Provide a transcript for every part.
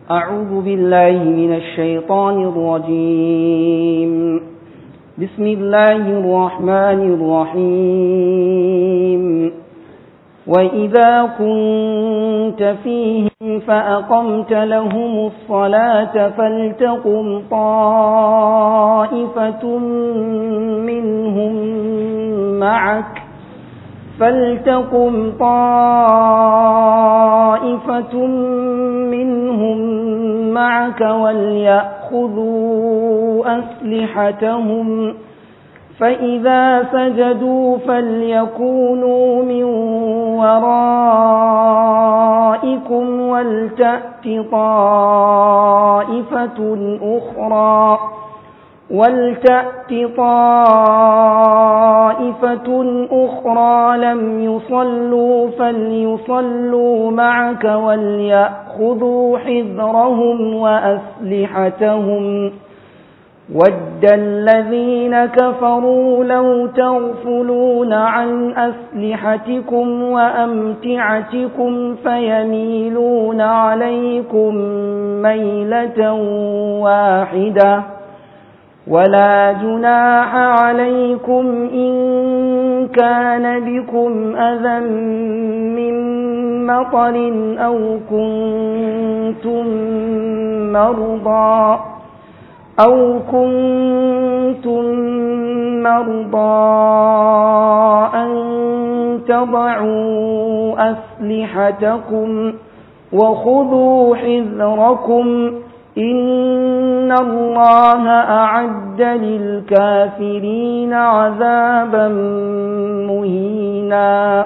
أعوذ بالله من الشيطان الرجيم. بسم الله الرحمن الرحيم. وإذا كنت فيهم فأقمت لهم الصلاة فلتقم طائفة منهم معك وليأخذوا أسلحتهم فإذا سجدوا فليكونوا من ورائكم ولتأت طائفة أخرى لم يصلوا فليصلوا معك وليأخذوا حذرهم وأسلحتهم ود الذين كفروا لو تغفلون عن أسلحتكم وأمتعتكم فيميلون عليكم ميلة واحدة ولا جناح عليكم إن كان بكم أذى من مطر أو كنتم مرضى أن تضعوا أسلحتكم وخذوا حذركم إن الله أعد للكافرين عذابا مهينا.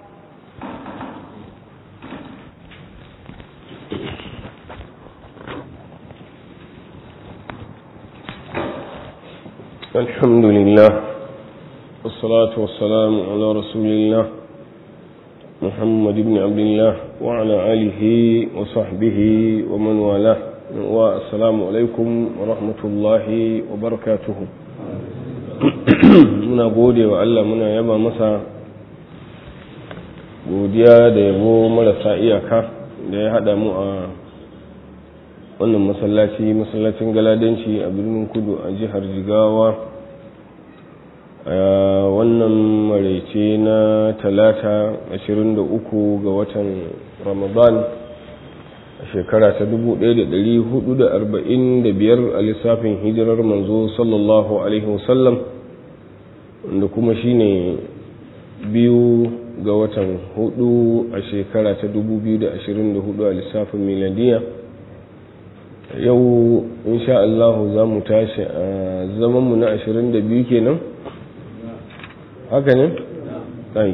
الحمد لله والصلاة والسلام على رسول الله محمد بن عبد الله وعلى آله وصحبه ومن والاه والسلام عليكم ورحمة الله وبركاته. muna gode wa Allah, muna yaba masa godiya da yabo marasa iyaka da ya hada mu a wannan masallacin galadanci a birnin Kudu a jihar Jigawa a wannan maraice na talata 23 ga watan Ramadan a shekara ta 1445 a lissafin hijirar manzo sallallahu alaihi wasallam, wanda kuma shine 2 ga watan 4 a shekara ta 2024 a lissafin miladiya. Yau insha Allah za mu tashi a zamanmu na 22 kenan, haka ne? Ai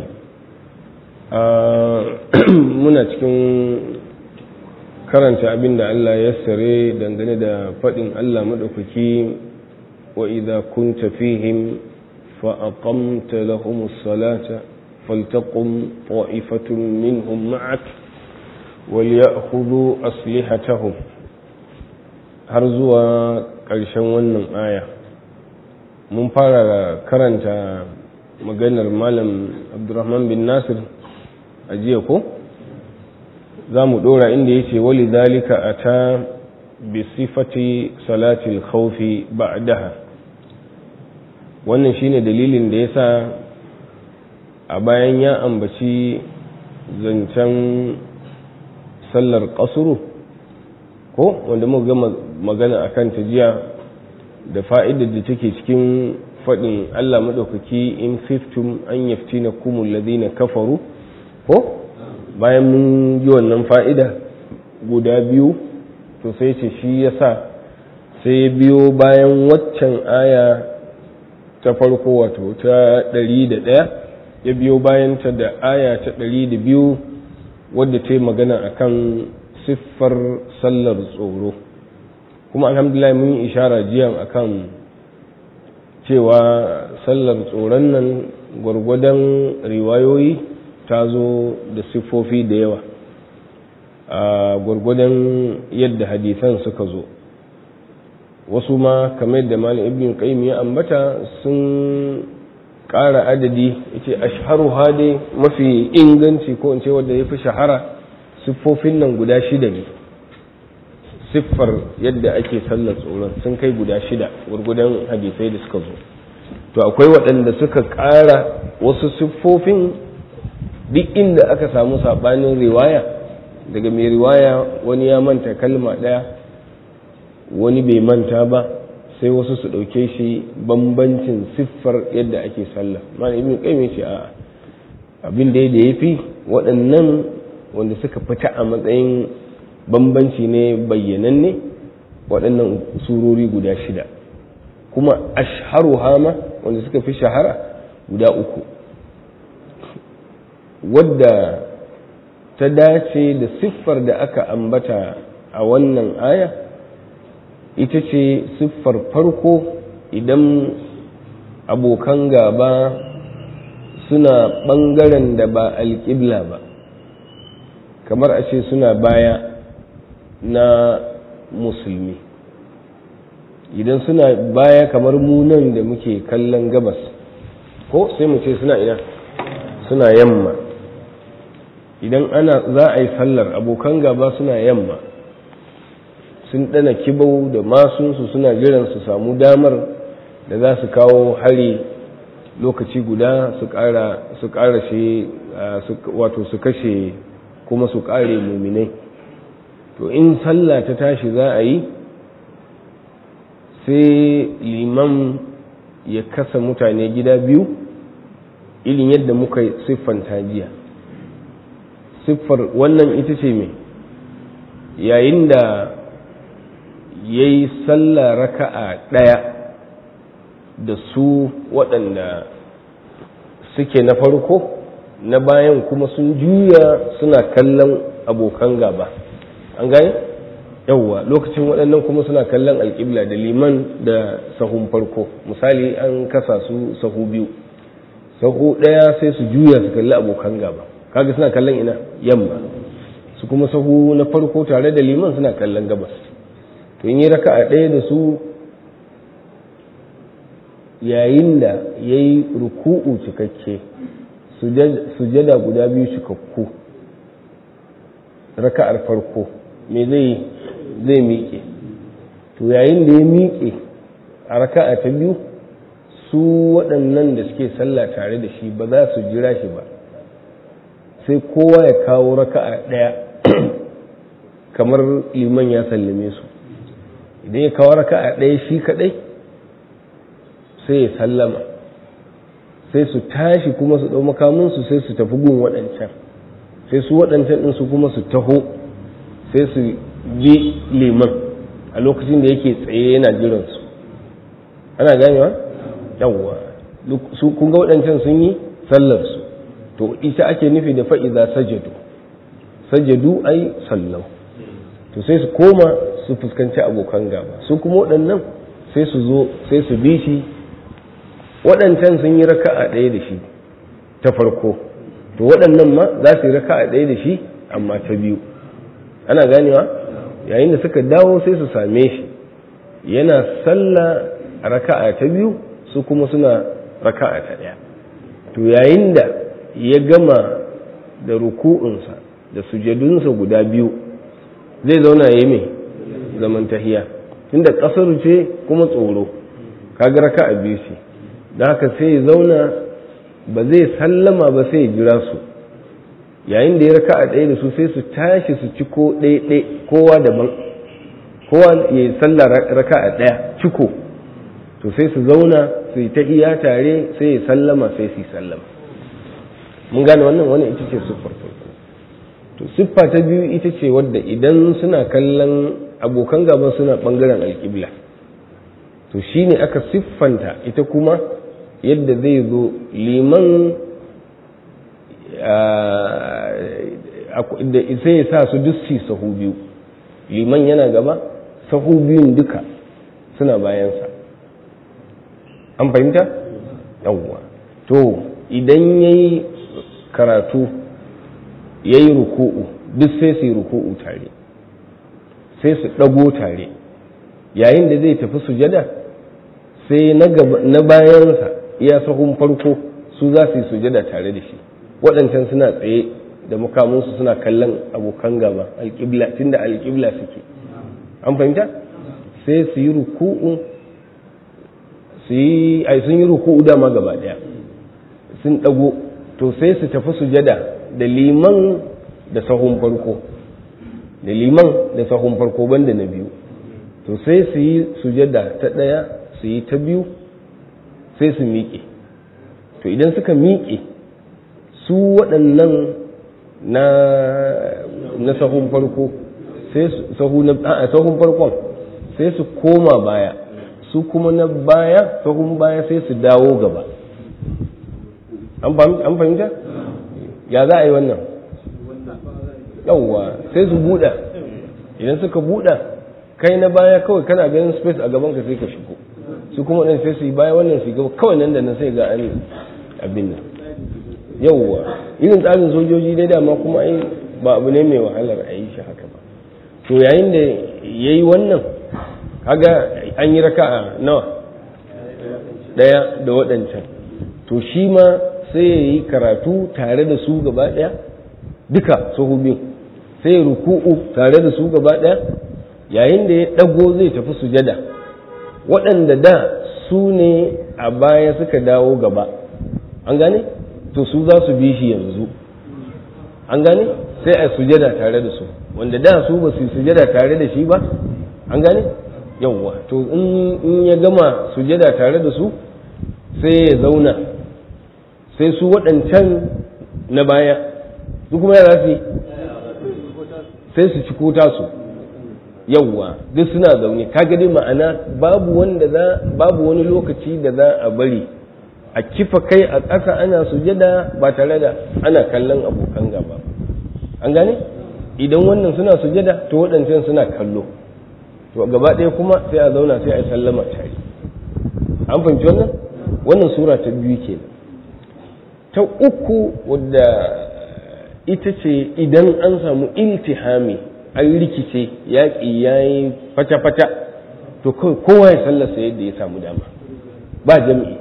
muna cikin karanta abin da Allah ya sare dangane da faɗin Allah maɗaukaki, wa idza kunta fihim fa aqamta lahumus salata faltaqum ta'ifatun minhum ma'ak walyakhudhu aslihatahum, har zuwa ƙarshen wannan aya. Mun fara karanta maganar Malam Abdurrahman bin Nasir a jiya ko? za mu ɗora inda ya ce wali zalika a ta bi sifati salatil khawfi ba'daha. Wannan shine dalilin da ya sa a bayan ya ambaci zancen sallar ƙasuru ko wanda muka gama magana a kan jiya da fa'idar da take cikin faɗin Allah maɗaukaki in khiftum an yaftinakum alladhina kafaru ko bayan mun yi wannan fa'ida guda biyu, to sai ce shi ya sa sai biyo bayan waccan aya ta farko wato ta 101 ya biyo bayan ta da aya ta 102 wadda ta yi magana akan siffar sallar tsoro. Kuma alhamdulillah mun yi ishara jiyan akan cewa sallar tsoron nan gwargwadon riwayoyi ta zo da siffofi da yawa a gwargwadon yadda hadisan suka zo. Wasu ma kamar da Malam Ibn Qayyim ya ambata sun ƙara adadi, yace ashharu hadi mafi inganci ko in ce wanda yafi shahara siffofin nan guda 6 ne. siffar yadda ake sallar tsoron sun kai guda 6 gurgudan hadisai da suka zo. To akwai waɗanda suka ƙara wasu siffofin duk inda aka samu saɓanin riwaya, daga mai riwaya wani ya manta kalma ɗaya wani bai manta ba, sai wasu su ɗauke shi bambancin siffar yadda ake sallah. Malam Ibn Qayyim ya ce a abin da ya fi waɗannan wanda suka fita a matsayin bambanci ne bayyananne waɗannan surori guda 6, kuma ashharu hama wanda suka fi shahara guda 3, wadda ta dace da siffar da aka ambata a wannan aya ita ce siffar farko idan abokan gaba suna ɓangaren da ba alƙibla ba, kamar a ce suna baya na musulmi. Idan suna baya kamar mu nan da muke kallon gabas, ko sai mu ce suna ina, suna yamma. Idan za a yi sallar abokan gaba suna yamma, sun ɗana kibau da masunsu suna jiran su samu damar da za su kawo hari lokaci guda su ƙara shi wato su kashe kuma su ƙare muminai. To in sallah ta tashi za a yi, sai liman ya kasa mutane gida biyu irin yadda muka siffanta jiya. Siffar wannan ita ce mai, yayin da ya yi sallah raka'a ɗaya da su waɗanda suke na farko, na bayan kuma sun juya suna kallon abokan gaba. An gane? Yawwa, lokacin waɗannan kuma suna kallon alƙibla da liman da sahun farko. Misali an kasa su sahu biyu, sahu ɗaya sai su juya su kalli abokan gaba, kaga suna kallon ina, yamma. Su kuma sahu na farko tare da liman suna kallon gabas. To in yi raka'a ɗaya da su, yayin da ya yi ruku'u cikakke, sujada guda biyu cikakku, raka'ar farko me zai miƙe. To yayin da ya miƙe a raka'a ta biyu, su waɗannan da suke sallah tare da shi ba za su jira shi ba, sai kowa ya kawo raka'a ɗaya kamar liman ya sallame su. Idan ya kawo raka'a ɗaya shi kaɗai, sai ya sallama, sai su tashi kuma su ɗau makaminsu sai su tafi gun waɗancan, sai su waɗancan ɗin su kuma su taho sai su bi liman a lokacin da yake tsaye yana jiransu. Ana ganewa? Yawwa, su kun ga waɗancan sun yi sallarsu, to ita ake nufi da fa'iza sajadu ai sallau. To sai su koma su fuskanci abokan gaba, su kuma waɗannan sai su zo sai su bi shi. Waɗancan sun yi raka'a ɗaya da shi ta farko, to waɗannan ma za su yi raka'a ɗaya da shi amma ta biyu. Ana ganewa? Yayin da suka dawo sai su same shi yana sallah a raka'a ta biyu, su kuma suna raka'a ta ɗaya. To yayin da ya gama da ruku'unsa da sujadunsa guda biyu, zai zauna ya yi mai zaman tahiya, tunda ƙasar ce kuma tsoro, kaga raka'a biyu ce, da haka sai ya zauna ba zai sallama ba, sai ya jira su. Yayin da ya raka'a ɗaya da su sai su tashi su ciko ɗaya kowa daban, kowa ya yi sallah raka'a ɗaya ciko, to sai su zauna su yi tahiya tare, sai ya sallama sai su yi sallama. Mun gane wannan ita ce siffar farko. To siffa ta biyu ita ce wadda idan suna kallon abokan gaban suna ɓangaren alƙibla, to shine aka siffanta ita kuma yadda zai zo liman sai ya sa su duk sahu biyu, liman yana gaba, sahu biyun duka suna bayansa. An fahimta? Yawwa. To idan ya yi karatu ya yi ruku'u, duk sai su yi ruku'u tare, sai su ɗago tare. Yayin da zai tafi sujada, sai na bayansa iya sahun farko su za su yi sujada tare da shi, waɗancan suna tsaye da mukaminsu suna kallon abokan gaba alƙibla, tunda alƙibla suke. an fahimta sai su yi ruku'u sun yi ruku'u dama gaba daya sun dago to sai su tafi sujada da liman da sahun farko banda na biyu to sai su yi sujada ta daya su yi ta biyu sai su miƙe to idan suka miƙe su waɗannan na sahun farko sai sahun farkon sai su koma baya su kuma na baya sahun baya sai su dawo gaba an fahimta ya za a yi wannan yawwa sai su buɗa idan suka buɗa kai na baya kawai kana ganin space a gaban ka sai ka shigo su kuma ɗan sai su yi baya wannan su gaba kawai nan da nan sai ga an abin nan yawwa irin tsarin sojoji dai dama kuma ai ba abu ne mai wahalar a yi shi haka ba to yayin da ya yi wannan kaga an yi raka'a nawa ɗaya da waɗancan to shi ma sai ya yi karatu tare da su gaba ɗaya duka sahu biyu sai ya ruku'u tare da su gaba ɗaya yayin da ya ɗago zai tafi sujada waɗanda da su ne a baya suka dawo gaba an gane to su za su bi shi yanzu an gane sai a sujada tare da su wanda da su ba su yi sujada tare da shi ba an gane yawwa to in ya gama sujada tare da su sai ya zauna sai su waɗancan na baya su kuma ya su yi sai su ci kota su yawwa duk suna zaune kaga dai ma'ana babu wani lokaci da za a bari a kifa kai a ƙasa ana sujada ba tare da ana kallon abokan gaba an gane idan wannan suna sujada to waɗancan suna kallo to gaba ɗaya kuma sai a zauna sai a yi sallama tare an fahimci wannan sura ta biyu ke ta uku wadda ita ce idan an samu iltihami an rikice yaƙi ya yi fata-fata to kowa ya sallasa yadda ya samu dama ba jami'i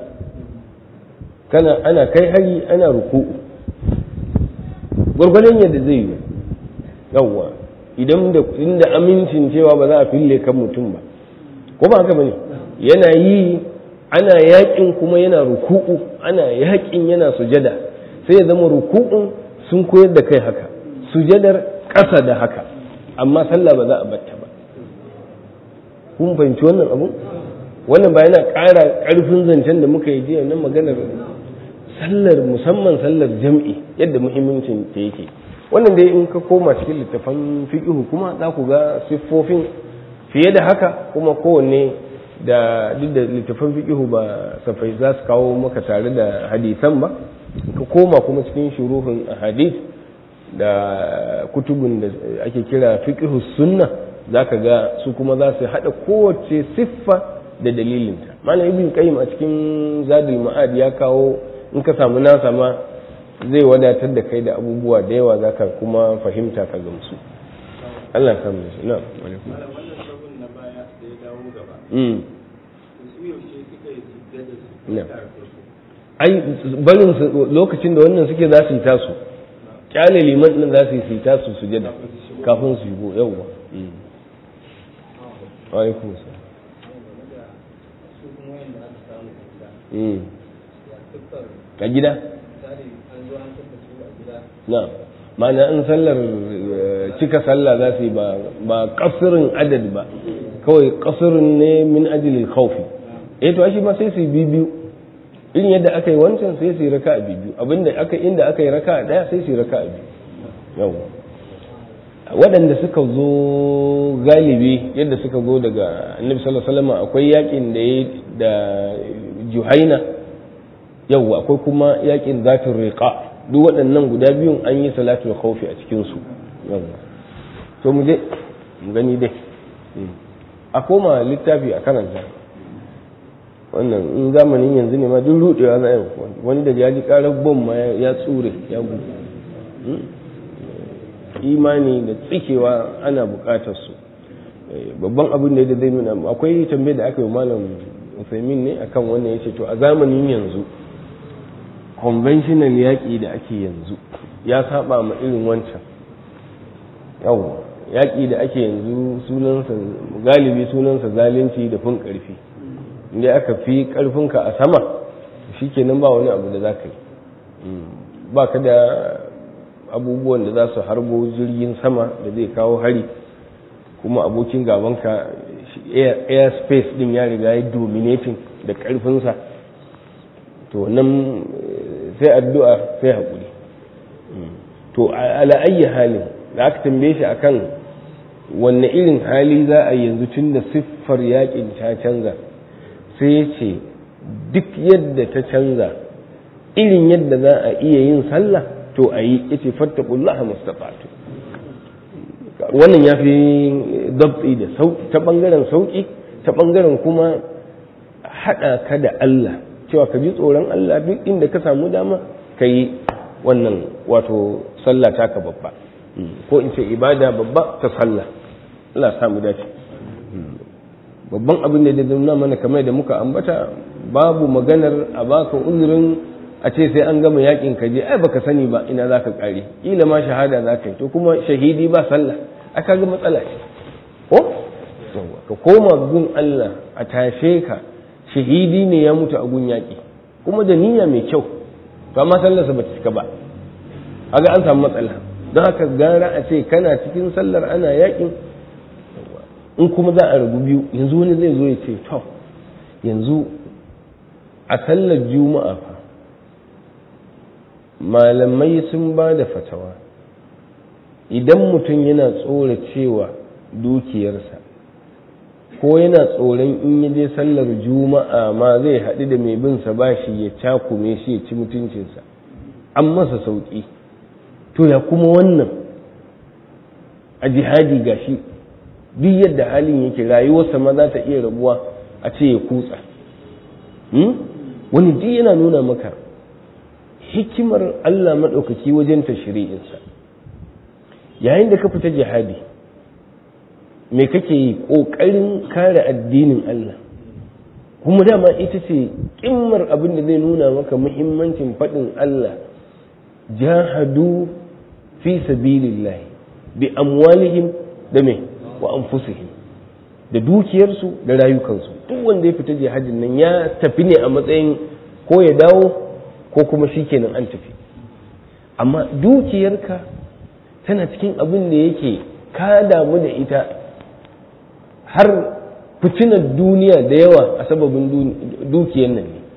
ana kai hari ana ruku'u gwargwadon yadda zai yi yawwa inda amincin cewa ba za a fille kan mutum ba ko ba haka bane yana yi ana yaƙin kuma yana ruku'u ana yaƙin yana sujada sai ya zama ruku'un sun koyar da kai haka sujadar ƙasa da haka amma sallah ba za a batta ba kun fahimci wannan abu wannan ba yana ƙara ƙarfin zancen da muka yi jiya nan maganar sallar musamman sallar jam'i yadda muhimmancin ta yake wannan dai in ka koma cikin littafan fiqh kuma za ku ga siffofin fiye da haka kuma kowanne da duk da littafan fiqh ba safai za su kawo maka tare da hadisan ba ka koma kuma cikin shuruhun hadith da kutubun da ake kira fiqh sunna zaka ga su kuma za su hada kowace siffa da dalilinta malam ibn qayyim a cikin zadul ma'ad ya kawo in ka samu nasa ma zai wadatar da kai da abubuwa da yawa zaka kuma fahimta ka gamsu Allah ya samu shi na alaikum na baya da ya dawo gaba su yaushe suka yi sujjada ai barin lokacin da wannan suke za su yi tasu kyale liman din za su yi tasu sujada kafin su yi yawwa alaikum salam a gida na ma'ana in sallar cika sallah za su yi ba kasirin adad ba kawai kasirin ne min ajilil khawfi to shi ma sai su yi biyu irin yadda aka yi wancan sai su yi raka a biyu abinda inda aka yi raka a daya sai su yi raka a biyu yawa waɗanda suka zo galibi yadda suka zo daga annabi sallallahu alaihi wasallam akwai yakin da ya da juhaina yawa akwai kuma yakin zatul riqa duk waɗannan guda biyun an yi salatul khawfi a cikin su yawa to mu je mu gani dai a koma littafi a karanta wannan in zamanin yanzu ne ma duk rudewa za a yi wani da ya ji karar bom ma ya tsure ya gudu imani da tsikewa ana bukatar su babban abin da zai nuna akwai tambayar da aka yi malam Usaimin ne akan wannan yace to a zamanin yanzu conventional yaƙi da ake yanzu ya saba ma irin wancan yaƙi da ake yanzu galibi sunansa zalunci da fin ƙarfi, inda aka fi ƙarfinka a sama shi kenan ba wani abu da za ka yi, ba ka da abubuwan da za su harbo jirgin sama da zai kawo hari, kuma abokin gabanka air space din ya riga ya dominating da ƙarfinsa, to nan sai addu'a sai haƙuri. To ala ayyi halin da aka tambaye shi akan wanne irin hali za a yanzu tun da siffar yakin ta canza, sai ya ce duk yadda ta canza irin yadda za a iya yin sallah to a yi, ya ce fattakullaha mustafatu. Wannan ya fi dab'i da ta ɓangaren sauƙi, ta ɓangaren kuma haɗa ka da Allah, cewa ka ji tsoron Allah duk inda ka samu dama ka yi wannan wato sallah taka babba, ko in ce ibada babba ta sallah. Allah samu dace. Babban abin da zai nuna mana kamar da muka ambata, babu maganar a baka uzurin a ce sai an gama yakin ka je ai baka sani ba ina zaka kare, kila ma shahada zaka yi, to kuma shahidi ba sallah aka ga matsala ce ko ka koma gun Allah a tashe ka shahidi ne ya mutu a gun yaki kuma da niyya mai kyau, to amma sallarsa ba ta cika ba, aga an samu matsala. Don haka gara a ce kana cikin sallar ana yakin, in kuma za a rabu biyu, yanzu wani zai zo ya ce to yanzu a sallar juma'a fa malamai sun ba da fatawa idan mutum yana tsora cewa dukiyarsa ko yana tsoron in ya je sallar juma'a ma zai haɗu da mai bin sa bashi ya cakume shi ya ci mutuncinsa, an masa sauƙi. To ya kuma wannan a jihadi gashi duk yadda halin yake rayuwarsa ma za ta iya rabuwa a ce ya kutsa. Wani duk yana nuna maka hikimar Allah maɗaukaki wajen tashri'insa. Yayin da ka fita jihadi me kake yi? Ƙoƙarin kare addinin Allah, kuma dama ita ce ƙimmar abin da zai nuna maka muhimmancin faɗin Allah, jahadu fi sabilillah bi amwalihim da me wa anfusihim, da dukiyarsu da rayukansu. Duk wanda ya fita jihadin nan ya tafi ne a matsayin ko ya dawo ko kuma shikenan an tafi. Amma dukiyarka tana cikin abin da yake ka damu da ita, har fitinar duniya da yawa a sababin dukiyar nan ne.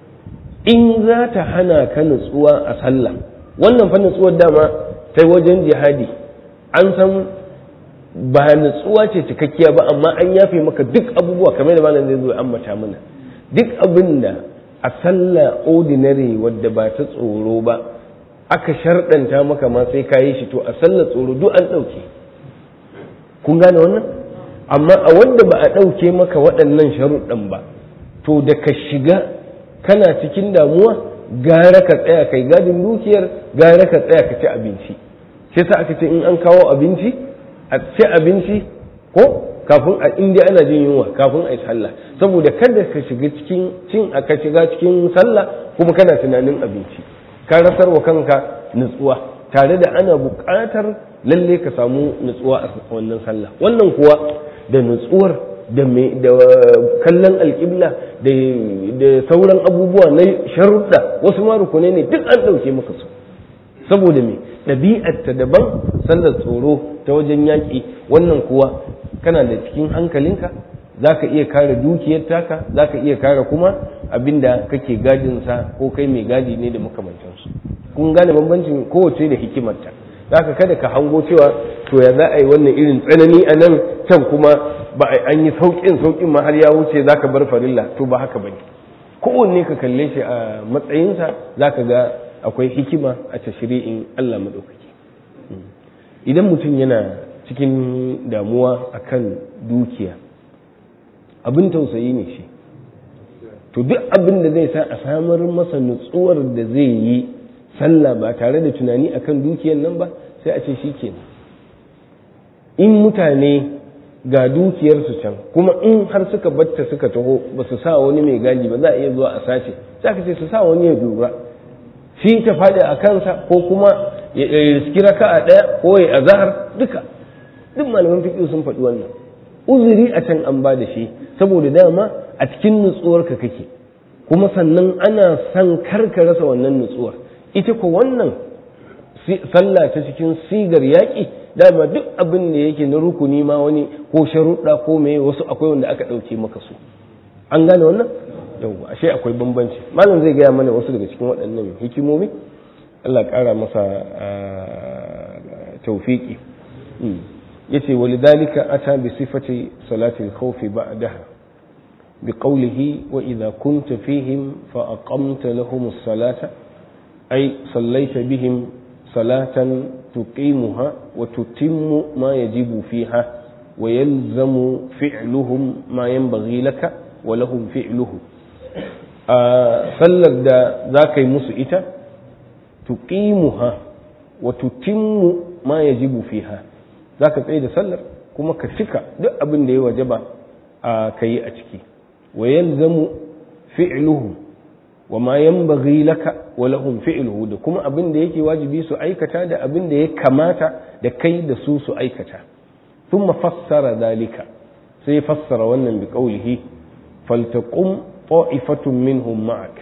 In za ta hana ka nutsuwa a sallah, wannan fa nutsuwar dama ta wajen jihadi an san ba nutsuwa ce cikakkiya ba, amma an yafe maka duk abubuwa kamar da malam zai zo ambata mana. Duk abin da a sallah ordinary wadda ba ta tsoro ba aka sharɗanta maka ma sai ka yi shi, to a sallar tsoro duk an ɗauke. Kun gane wannan? Amma a wanda ba a ɗauke maka waɗannan sharuɗan ba, to da ka shiga kana cikin damuwa gara ka tsaya kai gadin dukiyar, gara ka tsaya ka ci abinci. Sai sa aka ce in an kawo abinci a ci abinci ko kafin a inda ana jin yunwa kafin a yi sallah, saboda kada ka shiga cikin ka shiga cikin sallah kuma kana tunanin abinci, ka rasar wa kanka nutsuwa, tare da ana buƙatar lalle ka samu nutsuwa a wannan sallah. Wannan kuwa da nutsuwar da kallon alƙibla da sauran abubuwa na sharuɗa, wasu ma rukunai ne duk an ɗauke maka su, saboda me ɗabi'arta daban sallar tsoro ta wajen yaƙi. Wannan kuwa kana da cikin hankalinka, za ka iya kare dukiyar taka, za ka iya kare kuma abinda kake gadinsa ko kai mai gadi ne da makamantansu. Kun gane bambancin kowace da hikimarta. Za ka kada ka hango cewa to ya za a yi wannan irin tsanani a nan, can kuma ba an yi sauƙin ma har ya wuce za ka bar farilla, to ba haka ba ne. Kowanne ka kalle shi a matsayinsa za ka ga akwai hikima a tashri'in Allah maɗaukaki. Idan mutum yana cikin damuwa akan dukiya, abin tausayi ne shi, to duk abin da zai sa a samar masa nutsuwar da zai yi sallah ba tare da tunani akan dukiyar nan ba, sai a ce shi kenan. In mutane ga dukiyarsu can, kuma in har suka batta suka taho ba su sa wani mai gadi ba, za a iya zuwa a sace, sai ka ce su sa wani ya lura, shi ta faɗi a kansa ko kuma ya riski raka'a ɗaya ko ya azahar duka. duk malaman fiqh sun faɗi wannan uzuri a can an ba da shi saboda dama a cikin nutsuwarka kake kuma sannan ana son karka rasa wannan nutsuwar ita ko wannan sallah ta cikin sigar yaƙi dama duk abin da yake na rukuni ma wani ko sharuɗa ko me wasu akwai wanda aka ɗauke maka su an gane wannan yawwa ashe akwai bambanci malam zai gaya mana wasu daga cikin waɗannan hikimomi Allah ƙara masa tawfiki yace walidhalika ata bi sifati salati al-khawf ba'daha biqawlihi wa idha kunta fihim fa aqamta lahum as-salata ay sallaita bihim salatan tuqimuha wa tutimmu ma yajibu fiha wa yalzamu fi'luhum ma yanbaghi laka wa lahum fi'luhu sallar da zaka yi musu ita tuqimuha wa tutimmu ma yajibu fiha zaka tsaye da sallar kuma ka cika duk abin da ya wajaba ka yi a ciki wa yalzamu fi'luhu wa ma yanbaghi laka wa lahum fi'luhu da kuma abin da yake wajibi su aikata da abin da ya kamata da kai da su su aikata thumma fassara dalika sai fassara wannan bi qawlihi faltaqum ta'ifatun minhum ma'ak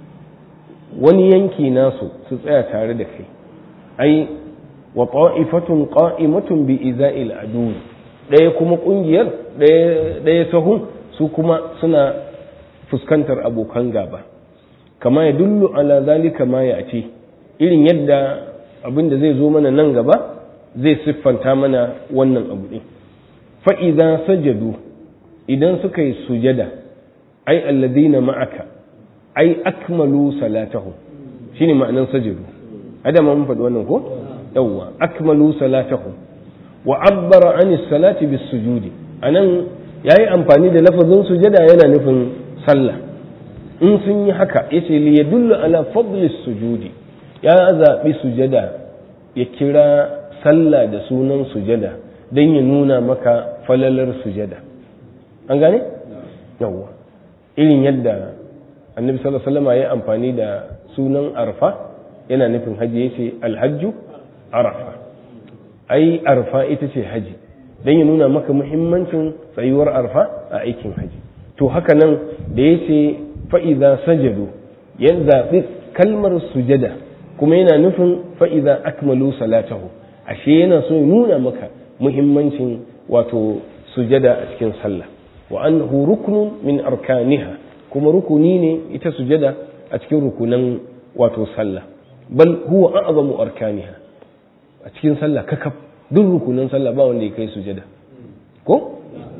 wani yanki nasu su tsaya tare da kai ai wa ta'ifatun qa'imatun bi iza'il adu daya kuma kungiyar daya sahun su kuma suna fuskantar abokan gaba kama ya dullu ala zalika ma ya ce irin yadda abin da zai zo mana nan gaba zai siffanta mana wannan abu ɗin fa'iza sajadu idan suka yi sujada ai alladina ma'aka ai akmalu salatahu shine ma'anar sajadu adama mun faɗi wannan ko yawwa akmalu salatahu wa abbara anis salati bis sujudi anan yayi amfani da lafazin sujada yana nufin sallah in sun yi haka yace li yadullu ala fadli sujudi ya zabi sujada ya kira sallah da sunan sujada dan ya nuna maka falalar sujada an gane yawa irin yadda annabi sallallahu alaihi wasallam ya amfani da sunan arfa yana nufin haji yace alhajju arafa ai arfa ita ce haji dan ya nuna maka muhimmancin tsayuwar arfa a aikin haji to haka nan da yace fa'iza sajadu ya zaɓi kalmar sujada kuma yana nufin fa'iza akmalu salatahu ashe yana so ya nuna maka muhimmancin wato sujada a cikin sallah wa annahu ruknun min arkaniha kuma rukuni ne ita sujada a cikin rukunan wato sallah bal huwa a'zamu arkaniha a cikin sallah kakaf duk rukunan sallah ba wanda ya kai sujada ko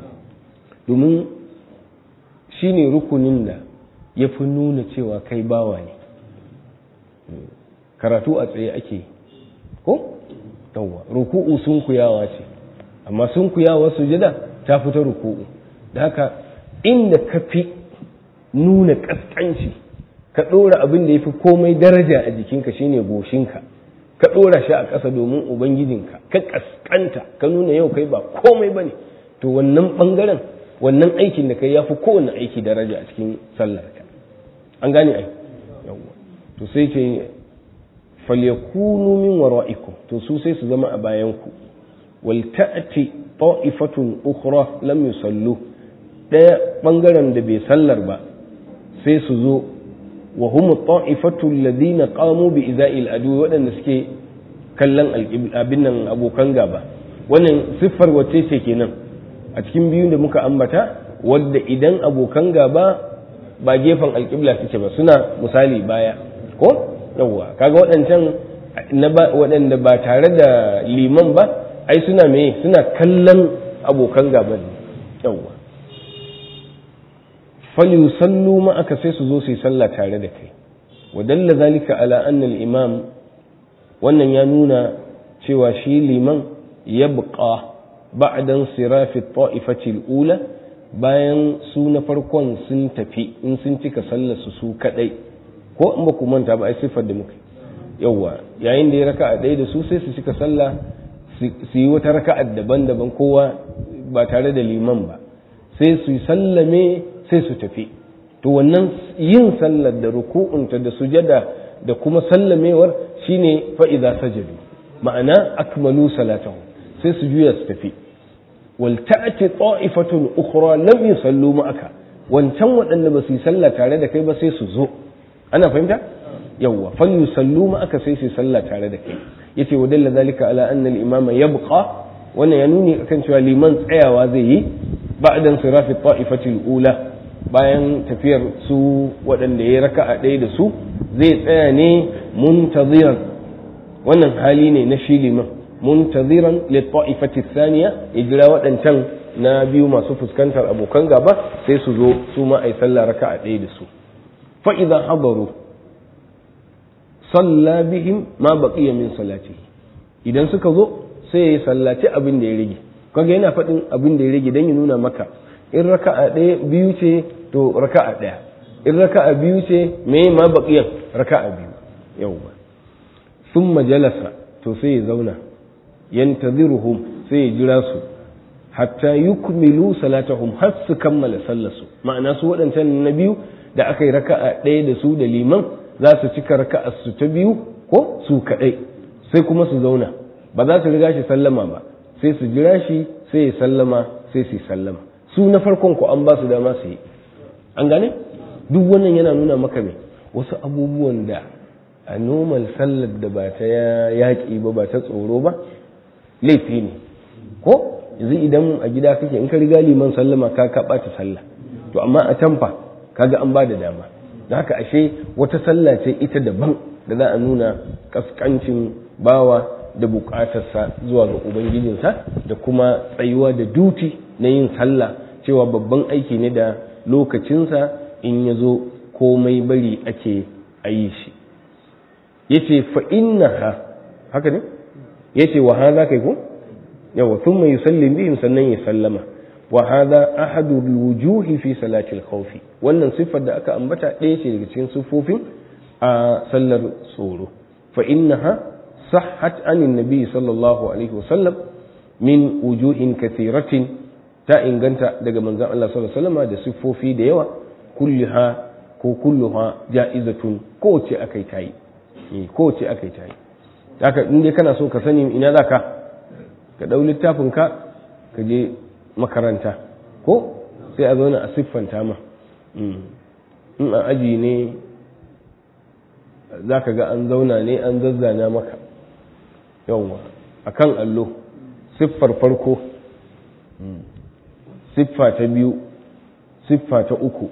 domin shine rukunin da ya fi nuna cewa kai bawa ne karatu a tsaye ake ko yawwa ruku'u sunkuyawa ce amma sunkuyawa sujada ta fita ruku'u da haka inda ka fi nuna kaskanci ka ɗora abin da ya fi komai daraja a jikinka shine goshinka ka ɗora shi a ƙasa domin ubangijinka ka kaskanta ka nuna yau kai ba komai bane to wannan ɓangaren wannan aikin da kai ya fi kowane aiki daraja a cikin sallarka an gane ai yawwa to sai ce falyakunu min wara'ikum to su sai su zama a bayanku wal ta'ti ta'ifatun ukhra lam yusallu daya bangaren da bai sallar ba sai su zo wa hum ta'ifatu alladhina qamu bi iza'il adu wadanda suke kallon abin nan abokan gaba wannan siffar wacce ce kenan a cikin biyun da muka ambata wadda idan abokan gaba ba gefen alƙibla suke ba suna misali baya ko yawwa kaga waɗancan waɗanda ba tare da liman ba ai suna me suna kallon abokan gaba ne yawwa falyusallu ma aka sai su zo su yi sallah tare da kai wa dalla zalika ala anna al-imam wannan ya nuna cewa shi liman yabqa ba'da sirafi at-ta'ifati al-ula bayan su na farkon sun tafi in sun cika sallar su kadai ko in ba ku manta ba ai sifar da muka yawa yayin da ya raka'a ɗaya da su sai su cika sallah su yi wata raka'a daban-daban kowa ba tare da liman ba sai su sallame sai su tafi to wannan yin sallar da ruku'unta da sujada da kuma sallamewar shine fa idza sajadu ma'ana akmalu salatahu sai su juya su tafi wal ta'ti ta'ifatun ukhra lam yusallu ma'aka, wancan waɗanda ba su yi sallah tare da kai ba sai su zo. Ana fahimta? yawwa fal yusallu ma'aka, sai su sallah tare da kai. yace wa dalla zalika ala anna al-imama yabqa, wannan ya nuni akan cewa liman tsayawa zai yi ba'dan sirafi ta'ifati al-ula, bayan tafiyar su waɗanda ya raka'a ɗaya da su zai tsaya ne muntaziran, wannan hali ne na shi liman, muntaziran li ta'ifati thaniya, ya jira waɗancan na biyu masu fuskantar abokan gaba sai su zo su ma ai sallah raka'a ɗaya da su. fa idan hadaru salla bihim ma baqiya min salatihi, idan suka zo sai ya sallaci abin da ya rage. kaga yana faɗin abin da ya rage dan ya nuna maka in raka'a ɗaya biyu ce to raka'a ɗaya, in raka'a biyu ce me ma baqiyan raka'a biyu. yawwa thumma jalasa, to sai ya zauna, yantaziruhum, sai ya jira su hatta yukmilu salatahum, har su kammala sallarsu. ma'ana su waɗancan na biyu da aka yi raka'a ɗaya da su da liman za su cika raka'a su ta biyu ko su kaɗai, sai kuma su zauna, ba za su riga shi sallama ba, sai su jira shi sai ya sallama sai su sallama. su na farkon ko an ba su dama su yi. an gane duk wannan yana nuna maka mai wasu abubuwan da a normal sallar da ba ta yaƙi ba ta tsoro ba laifi ne. ko yanzu idan a gida kake in ka riga liman sallama ka ɓata sallah, to amma a can fa kaga an ba da dama. da haka ashe wata sallah ce ita daban da za a nuna kaskancin bawa da bukatarsa zuwa ga ubangijinsa, da kuma tsayuwa da duti na yin sallah, cewa babban aiki ne da lokacinsa in ya zo komai bari ake a yi shi. yace fa innaha, haka ne yace wa hadha kai ko yawa thumma yusallim bihim, sannan ya sallama. wa hadha ahadu alwujuhi fi salati alkhawf, wannan siffar da aka ambata ɗaya ce daga cikin siffofin a sallar tsoro. fa innaha sahhat anin nabi sallallahu alaihi wasallam min wujuhin kathiratin, ta inganta daga manzon Allah sallallahu alaihi wasallam da siffofi da yawa, kulluha ja'izatun, kowace akai tayi, kowace akai tayi. haka in dai kana so ka sani ina zaka ka dau littafin ka je makaranta, ko sai a zauna a siffanta ma. in a aji ne za ka ga an zauna ne an zazzana maka yawwa a kan allo siffar farko, siffa ta biyu, siffa ta uku,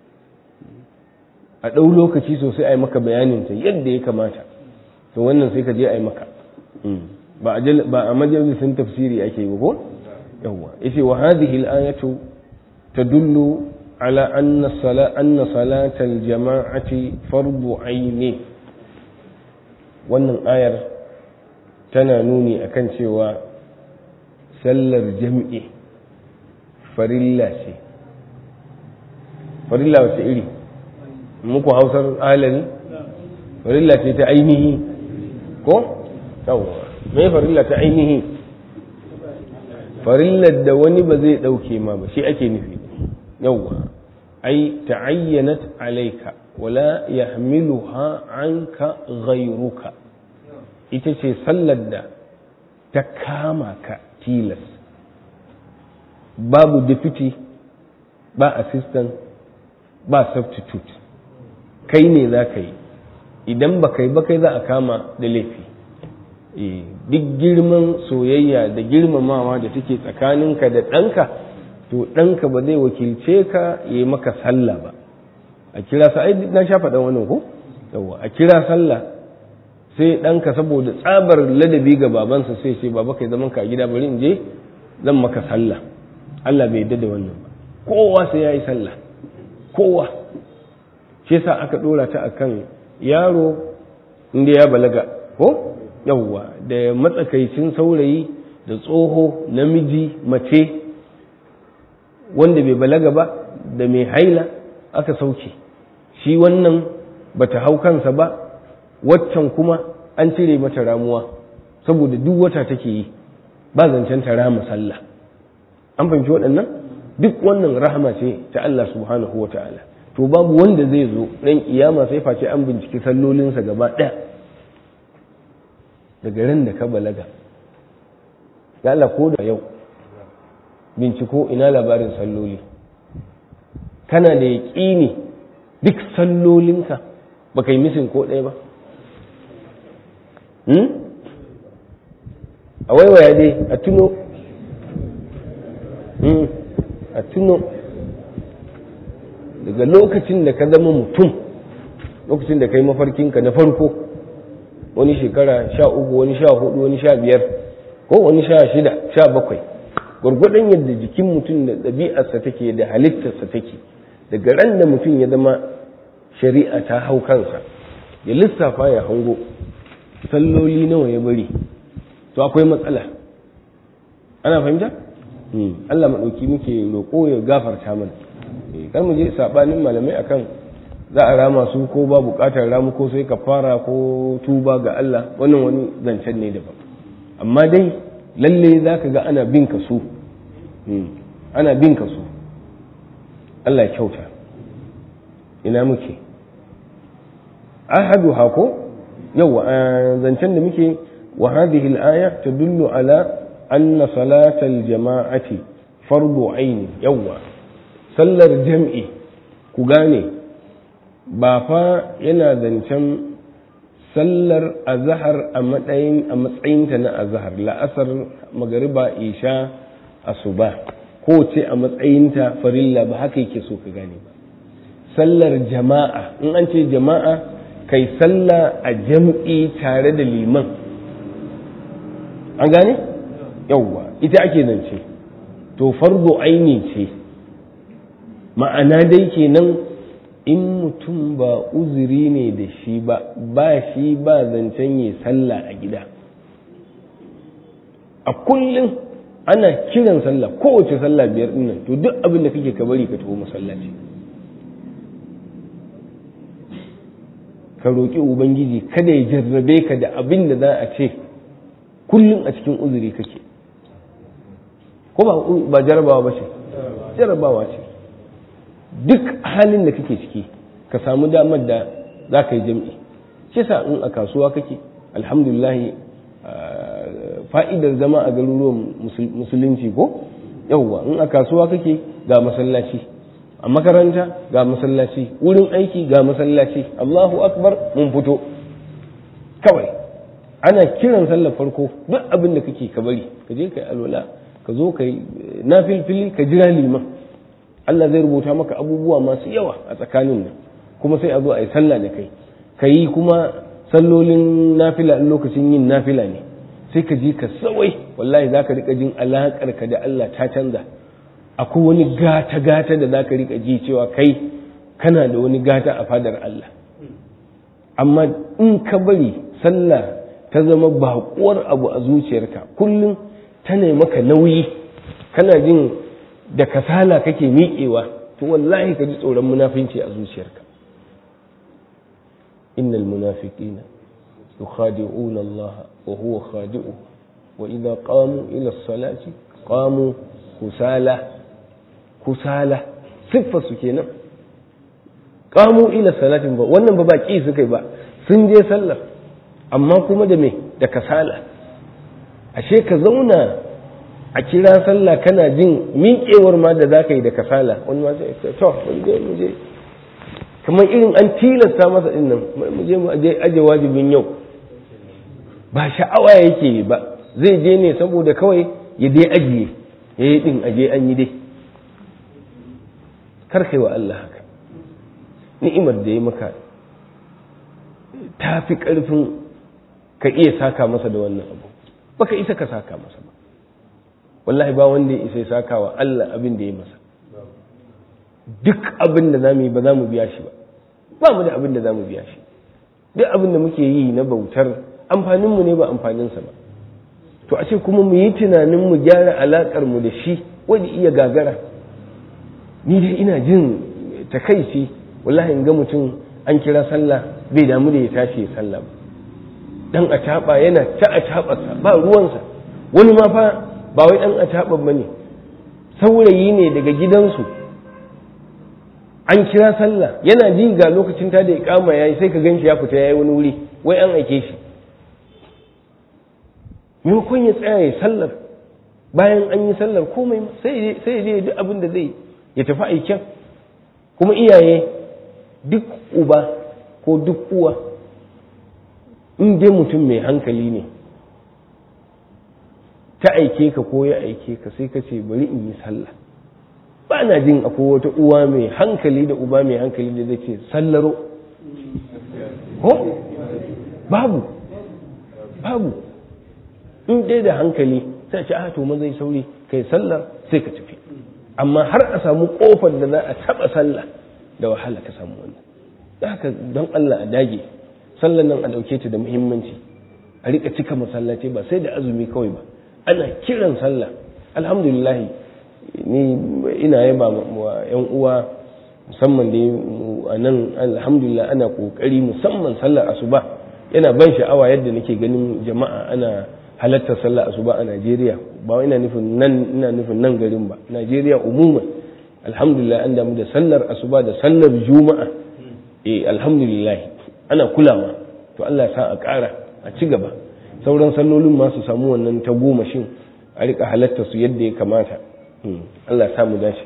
a ɗau lokaci sosai a yi maka bayaninta yadda ya kamata. to wannan sai ka je a yi maka, ba a majalisin tafsiri ake yi ko yawwa. yace wa hadhihi al-ayatu tadullu ala anna salata al-jama'ati fardu aini, wannan ayar tana nuni akan cewa sallar jam'i farilla ce. farilla wace iri? muku hausar alani farilla ce ta ainihi ko yawwa. me farilla ta ainihi? farillar da wani ba zai ɗauke ma ba, shi ake nufi. yawwa ai ta'ayyanat alayka wala yahmiluha anka ghayruka, ita ce sallar da ta kama ka tilas, babu deputy, ba assistant, ba substitute, kai ne za ka yi. idan ba kai ba kai za a kama da laifi. duk girman soyayya da girmamawa da take tsakaninka da ɗanka, to ɗanka ba zai wakilce ka ya yi maka sallah ba. a kira sa ai na sha faɗan wannan ko yawa, a kira sallah sai ɗanka saboda tsabar ladabi ga babansa sai ce baba kai zaman ka a gida, bari in je zan maka sallah. Allah bai yarda da wannan ba, kowa sai yayi sallah, kowa. shi yasa aka dora ta akan yaro inda ya balaga ko yawwa, da matsakaicin saurayi da tsoho namiji mace, wanda bai balaga ba da mai haila aka sauke. shi wannan bata hau kansa ba, waccan kuma an cire mata ramuwa saboda duk wata take yi, ba zancen ta rama sallah. an fahimci waɗannan? duk wannan rahama ce ta Allah subhanahu wa ta'ala. to babu wanda zai zo ran kiyama sai face an binciki sallolinsa gaba ɗaya daga ran da ka balaga. ya Allah, ko da yau binciko ina labarin salloli, kana da yaƙini duk sallolinka ba ka yi misin ko ɗaya ba? A waiwaya dai a tuno daga lokacin da ka zama mutum, lokacin da ka yi mafarkinka na farko, wani shekara 13, wani 14, wani 15 ko wani 16, 17, gwargwadon yadda jikin mutum da ɗabi'arsa take da halittarsa take, daga ran da mutum ya zama shari'a ta hau kansa ya lissafa ya hango salloli nawa ya bari, to akwai matsala. Ana fahimta? Allah maɗauki muke roƙo ya gafarta mana. Kar mu je saɓanin malamai akan za a rama su ko ba buƙatar ramu ko sai kafara ko tuba ga Allah, wannan wani zancen ne daban. Amma dai lalle za ka ga ana bin ka su, ana bin ka su. Allah ya kyauta. Ina muke? Ahadu hako yau zancen da muke wa hadhihi al-aya tadullu ala anna salatal jama'ati fardu aini. Yawwa sallar jam'i ku gane ba fa yana zancen sallar azhar a matsayinta na azhar, la'asar, magariba, isha, asuba ko ce a matsayinta farilla ba, haka yake so ka gane ba. Sallar jama'a, in an ce jama'a kai salla a jam'i tare da liman, an gane? Yawwa ita ake zance, to fardu aini ce. Ma'ana dai kenan in mutum ba uzuri ne da shi ba shi ba zancen yi sallah a gida. A kullum ana kiran sallah, kowace sallah 5 dinnan, to duk abin da kake ka bari ka taho masallaci, ka roƙi ubangiji kada ya jarrabe ka da abin da za a ce kullum a cikin uzuri kake. Ko ba jarabawa ba ce? Jarabawa ce. Duk halin da kake ciki ka samu damar da za ka yi jam'i. Shi sa in a kasuwa kake, alhamdulillah, fa'idar zama a garuruwan musulunci ko? Yawwa, in a kasuwa kake ga masallaci, a makaranta ga masallaci, wurin aiki ga masallaci, Allahu akbar, mun fito kawai ana kiran sallar farko duk abin da kake ka bari, ka je kai alwala, ka zo kai nafilfili, ka jira liman. Allah zai rubuta maka abubuwa masu yawa a tsakanin nan, kuma sai a zo a yi sallah da kai, ka yi kuma sallolin nafila in lokacin yin nafila ne, sai ka ji ka sawai, wallahi za ka riƙa jin alaƙar ka da Allah ta canza. Akwai wani gata-gata da za ka riƙa ji cewa kai kana da wani gata a fadar Allah. Amma in ka bari sallah ta zama baƙuwar abu a zuciyarka, kullum ta maka nauyi, kana jin da kasala kake miƙewa, to wallahi ka ji tsoron munafinci a zuciyarka. Innal munafiqina yukhadi'una Allah wa huwa khadi'uhum wa idza qamu ila as-salati qamu kusala siffar su kenan. Qamu ila salatin ba wannan ba baki suka yi ba, sun je sallar amma kuma da me, da kasala. Ashe ka zauna a kira sallah kana jin miƙewar ma da zaka yi da kasala, wani ma sai to mu je kamar irin an tilasta masa din nan, mu je aje wajibin yau, ba sha'awa yake ba, zai je ne saboda kawai ya dai ajiye, yayi din aje an yi dai. Kar kai wa Allah haka, ni'imar da ya maka tafi ƙarfin ka iya saka masa da wannan abu, baka isa ka saka masa ba. Wallahi ba wanda ya isa ya saka wa Allah abin da ya masa. Duk abin da zamu yi ba za mu biya shi ba mu da abin da za mu biya shi. Duk abin da muke yi na bautar amfaninmu ne ba amfaninsa ba. To a ce kuma mu yi tunanin mu gyara alaƙar mu da shi wanda iya gagara. Ni dai ina jin takaici, wallahi in ga mutum an kira sallah bai damu da ya tashi ya sallah ba. Dan a taɓa yana ta a taɓarsa ba ruwansa. Wani ma fa ba wai dan a taɓar ba ne, saurayi ne daga gidansu, an kira sallah yana ji ga lokacin ta da iqama yayi, sai ka ganshi ya fita yayi wani wuri, wai an aike shi. Maimakon ya tsaya ya sallar bayan an yi sallar komai sai ya je duk abin da zai ya tafi aikin. Kuma iyaye, duk uba ko duk uwa, in dai mutum mai hankali ne, ta aike ka ko ya aike ka sai ka ce bari in yi sallah, ba na jin akwai wata uwa mai hankali da uba mai hankali da zai ce sallaro ko babu in dai da hankali sai ce to maza yi sauri kai sallar sai ka tafi. Amma har a samu kofar da za a taba sallah da wahala ka samu wannan. Haka don Allah a dage sallar nan a dauke ta da muhimmanci, a rika cika masallaci ba sai da azumi kawai ba, ana kiran sallah. Alhamdulillah ni ina yaba wa yan uwa musamman dai a nan, alhamdulillah ana kokari musamman sallar asuba. Yana ban sha'awa yadda nake ganin jama'a ana halartar sallar asuba a Najeriya, ba ina nufin nan garin ba, Najeriya umuman. Alhamdulillah an damu da sallar asuba da sallar juma'a. Alhamdulillah ana kulawa, to Allah ya sa a ƙara a ci gaba, sauran sallolin ma su samu wannan ta gomashin, a rika halartar su yadda ya kamata. Allah ya sa mu dace.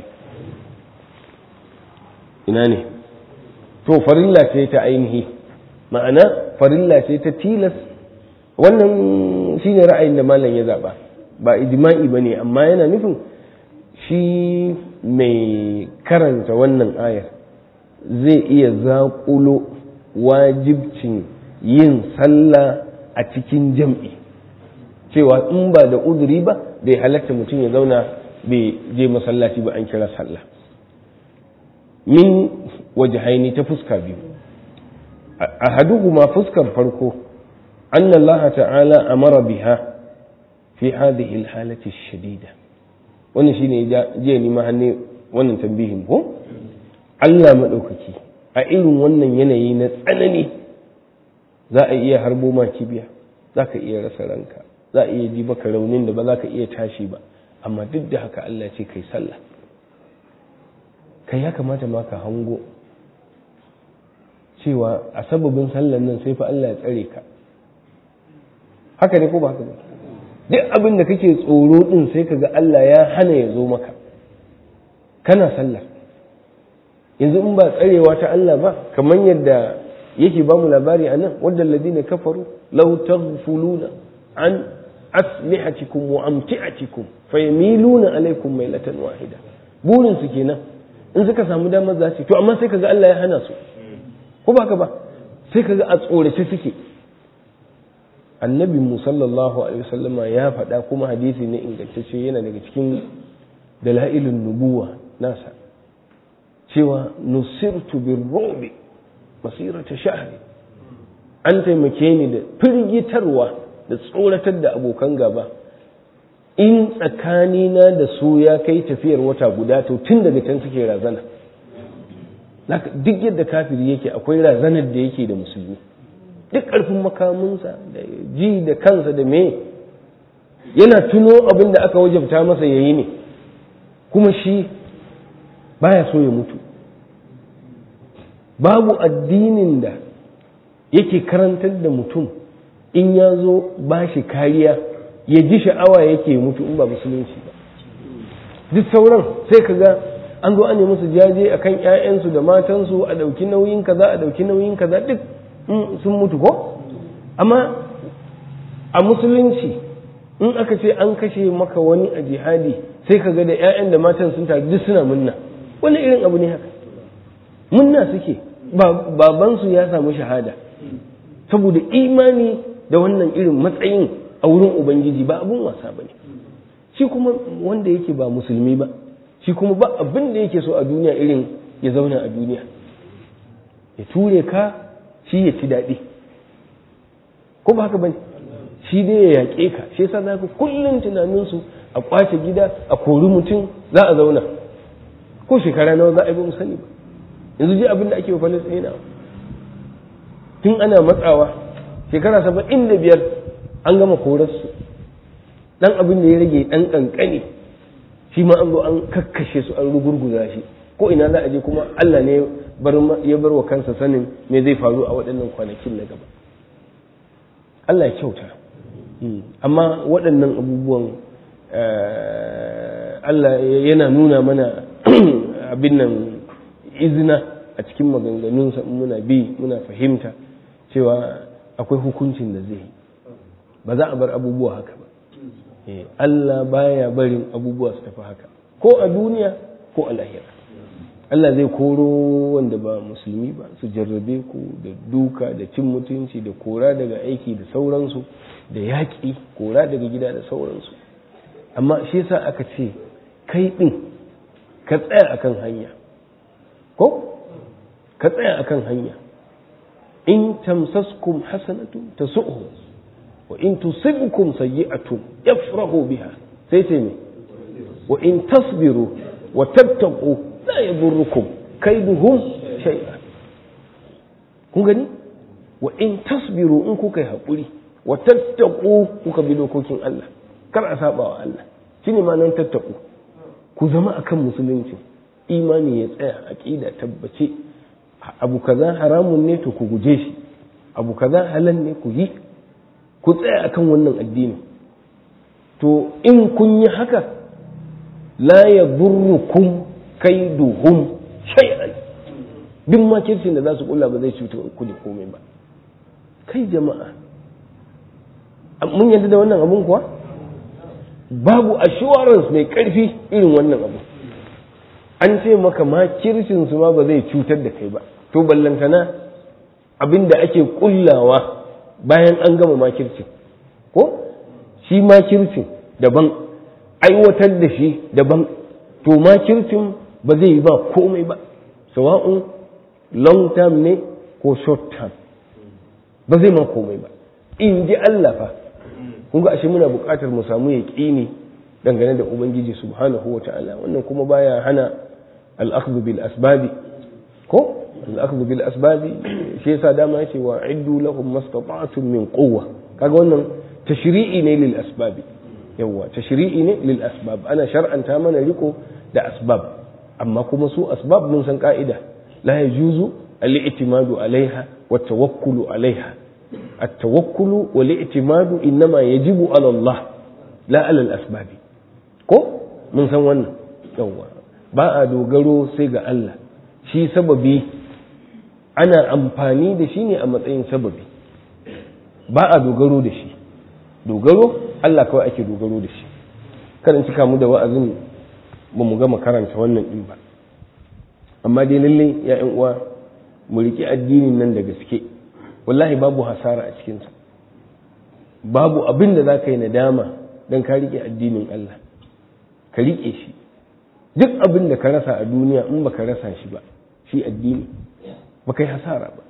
Ina ne to farilla ce ta ainihi, ma'ana farilla ce ta tilas. Wannan shine ra'ayin da malam ya zaba, ba ijma'i bane, amma yana nufin shi mai karanta wannan ayar zai iya zaƙulo wajibcin yin sallah a cikin jam'i, cewa in ba da uzuri ba bai halatta mutum ya zauna bai je masallaci ba an kira sallah. Min wajhaini, ta fuska biyu. Ahaduhuma, fuskar farko, أن الله تعالى أمر بها في هذه الحالة الشديدة. wannan shine jiya ni ma hannu wannan tambihin ko Allah madaukaki a irin wannan yanayi na tsanani za a iya harbo ma kibiya, za ka iya rasa ranka, za a iya ji baka raunin da ba za ka iya tashi ba, amma duk da haka Allah ce kai sallah. Kai ya kamata ma ka hango cewa a sababin sallan nan sai fa Allah ya tsare ka. Haka ne ko ba haka ba? Duk abin da kake tsoro din sai kaga Allah ya hana ya zo maka, kana sallah. Yanzu in ba tsarewa ta Allah ba, kamar yadda yake ba mu labari anan, wadda alladhina kafaru law taghfuluna an aslihatikum wa amti'atikum fayamiluna alaykum mailatan wahida. Burin su kenan in suka samu damar za su, to amma sai kaga Allah ya hana su, ko ba haka ba? Sai kaga a tsorace suke. Annabi mu sallallahu alaihi wasallama ya faɗa, kuma hadisi ne ingantacce, yana daga cikin dalailun nubuwa nasa, cewa nusirtu birrubi masirata shahri, an taimake ni da firgitarwa da tsoratar da abokan gaba in tsakanina da su ya kai tafiyar wata guda, to tun daga can suke razana. Duk yadda kafiri yake akwai razanar da yake da musulmi, duk ƙarfin makaminsa da ji da kansa da me, yana tuno abin da aka wajabta masa yayi ne, kuma shi baya so ya mutu. Babu addinin da yake karantar da mutum in ya zo ba shi kariya ya ji sha'awa yake mutu in ba musulunci ba. Duk sauran sai ka ga an zo an yi musu jaje akan ƴaƴansu da matansu, a ɗauki nauyin kaza, a ɗauki nauyin kaza, duk sun mutu ko? Amma a musulunci in aka ce an kashe maka wani a jihadi, sai ka ga da ƴaƴan da matan sun taru duk suna munna. Wani irin abu ne haka? Munna suke, babansu ya samu shahada, saboda imani da wannan irin matsayin a wurin Ubangiji ba abun wasa ba ne. Shi kuma wanda yake ba musulmi ba, shi kuma ba abin da yake so a duniya irin ya zauna a duniya, ya ture ka, shi ya ci daɗi, ko ba haka ba ne? Shi dai ya yaƙe ka. Shi yasa za ku kullum tunaninsu a ƙwace gida, a kori mutum, za a zauna ko shekara nawa za a yi ba mu sani ba. Yanzu ji abin da ake wa Falasɗina, tun ana matsawa shekara 75 an gama korarsu, ɗan abin da ya rage ɗan ƙanƙani, shi ma an zo an kakkashe su, an rugurguza shi, ko ina za a je kuma Allah ne ya bar wa kansa sanin me zai faru a waɗannan kwanakin na gaba. Allah ya kyauta. Amma waɗannan abubuwan Allah yana nuna mana abin nan izina a cikin maganganunsa muna bi muna fahimta cewa akwai hukuncin da zai yi ba za a bar abubuwa haka ba. Allah baya barin abubuwa su tafi haka ko a duniya ko a lahira. Allah zai koro wanda ba musulmi ba su jarrabe ku da duka da cin mutunci da kora daga aiki da sauransu da yaƙi kora daga gida da sauransu, amma shi yasa aka ce kai ɗin ka tsaya akan hanya ko ka tsaya akan hanya. in tamsaskum hasanatu tasu'hum wa in tusibkum sayyi'atun yafrahu biha sai ce ne wa in tasbiru wa tattaqu la yadurrukum kaiduhum shay'a. kun gani wa in tasbiru in kuka yi hakuri wa tattaqu kuka bi dokokin Allah kar a saba wa Allah shine ma'anar tattaqu. ku zama akan musulunci, imani ya tsaya, aqida tabbace, abu kaza haramun ne to ku guje shi, abu kaza halal ne ku yi, ku tsaya akan wannan addini. to in kun yi haka la yadurrukum kaiduhum shay'an, duk makircin da za su kula ba zai cuta ku da komai ba. kai jama'a mun yadda da wannan abun kuwa? babu assurance mai karfi irin wannan abu. an ce maka makircin su ma ba zai cutar da kai ba, to ballantana abinda ake kullawa bayan an gama makircin ko shi makircin daban aiwatar da shi daban. to makircin ba zai yi ba komai ba, sawa'un long term ne ko short term, ba zai ma komai ba in ji Allah fa. kun ga ashe muna buƙatar mu samu yaqini dangane da ubangiji subhanahu wata'ala. wannan kuma baya hana al-akhdhu bil asbabi ko al-akhdhu bil asbabi. shi yasa dama yace wa iddu lahum mastata'tum min quwwa. kaga wannan tashri'i ne lil asbabi, yawa tashri'i ne lil asbab. ana shar'anta mana riko da asbab, amma kuma su asbab mun san ka'ida la yajuzu al-i'timadu alaiha wa tawakkulu alaiha. التوكل والاعتماد إنما يجب على الله لا على الأسباب. ko mun san wannan yawa ba a dogaro sai ga Allah. shi sababi ana amfani da shi ne a matsayin sababi, ba a dogaro da shi. dogaro Allah kawai ake dogaro da shi. kada cika mu da wa'azin ba mu gama karanta wannan din ba, amma dai lalle ya ƴan uwa mu riki addinin nan da gaske. wallahi babu hasara a cikinsa, babu abin da za ka yi nadama don ka riƙe addinin Allah. ka riƙe shi, duk abin da ka rasa a duniya in ba ka rasa shi ba, shi addini ba kai hasara ba.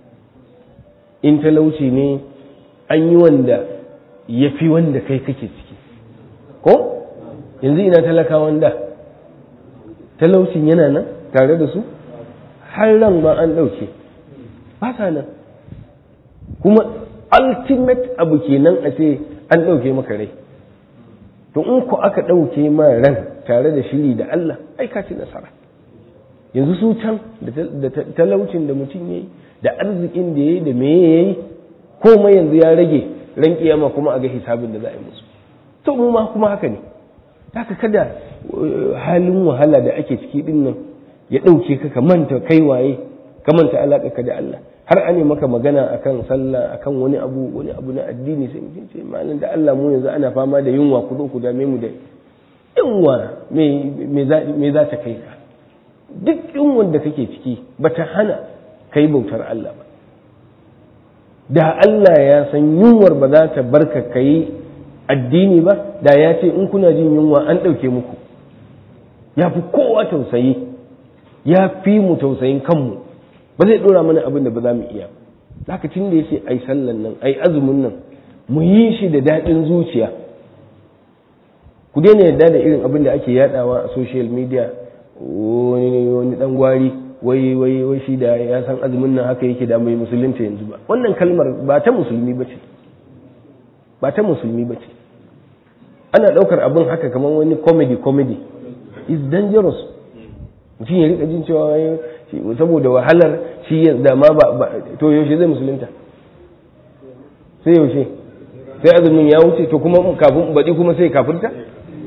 in talauci ne an yi wanda ya fi wanda kai kake ciki ko yanzu ina talakawan da talaucin yana nan tare da su har ran ma an ɗauke ba sa nan. kuma ultimate abu kenan a ce an ɗauke maka rai. to in ku aka ɗauke ma ran tare da shiri da Allah ai ka ci nasara. yanzu su can da talaucin da mutum yayi da arzikin da yayi da me yayi komai yanzu ya rage ran kiyama kuma a ga hisabin da za a yi musu. to mu ma kuma haka ne. haka kada halin wahala da ake ciki din nan ya ɗauke ka manta kai waye, ka manta alaƙa ka da Allah. har ane maka magana akan sallah akan wani abu na addini sai mutum ce malam da Allah mu yanzu ana fama da yunwa ku zo ku dame mu da yunwa me za ta kai ka? duk yunwan da kake ciki bata hana kai bautar Allah ba. da Allah ya san yunwar ba za ta barka kai addini ba, da ya ce in kuna jin yunwa an ɗauke muku. ya fi kowa tausayi, ya fi mu tausayin kanmu, ba zai dora mana abin da ba za mu iya. haka tun da yace ai sallan nan ai azumin nan mu yi shi da daɗin zuciya. ku daina yarda da irin abin da ake yadawa a social media, wani dan gwari wai shi da ya san azumin nan haka yake da mai musulunta yanzu ba. wannan kalmar ba ta musulmi bace, ba ta musulmi bace. ana daukar abin haka kamar wani comedy is dangerous. mutum ya rika jin cewa saboda wahalar shi da ma ba to yaushe zai musulunta? sai yaushe? sai azumin ya wuce to kuma kafin baɗi kuma sai kafirta?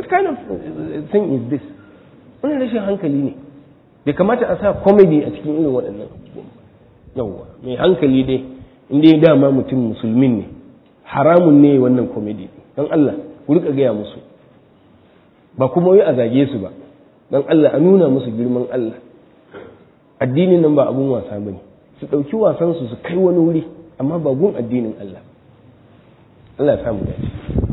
what kind of thing is this? Wani rashin hankali ne. Bai kamata a sa comedy a cikin irin waɗannan abubuwan. Yawwa, mai hankali dai, inda ya dama mutum musulmin ne, haramun ne wannan comedy. Don Allah, ku rika gaya musu. Ba kuma wai a zage su ba. Don Allah, a nuna musu girman Allah. Addinin nan ba abun wasa bane. Su ɗauki wasansu su kai wani wuri, amma ba gun addinin Allah. Allah ya samu dace.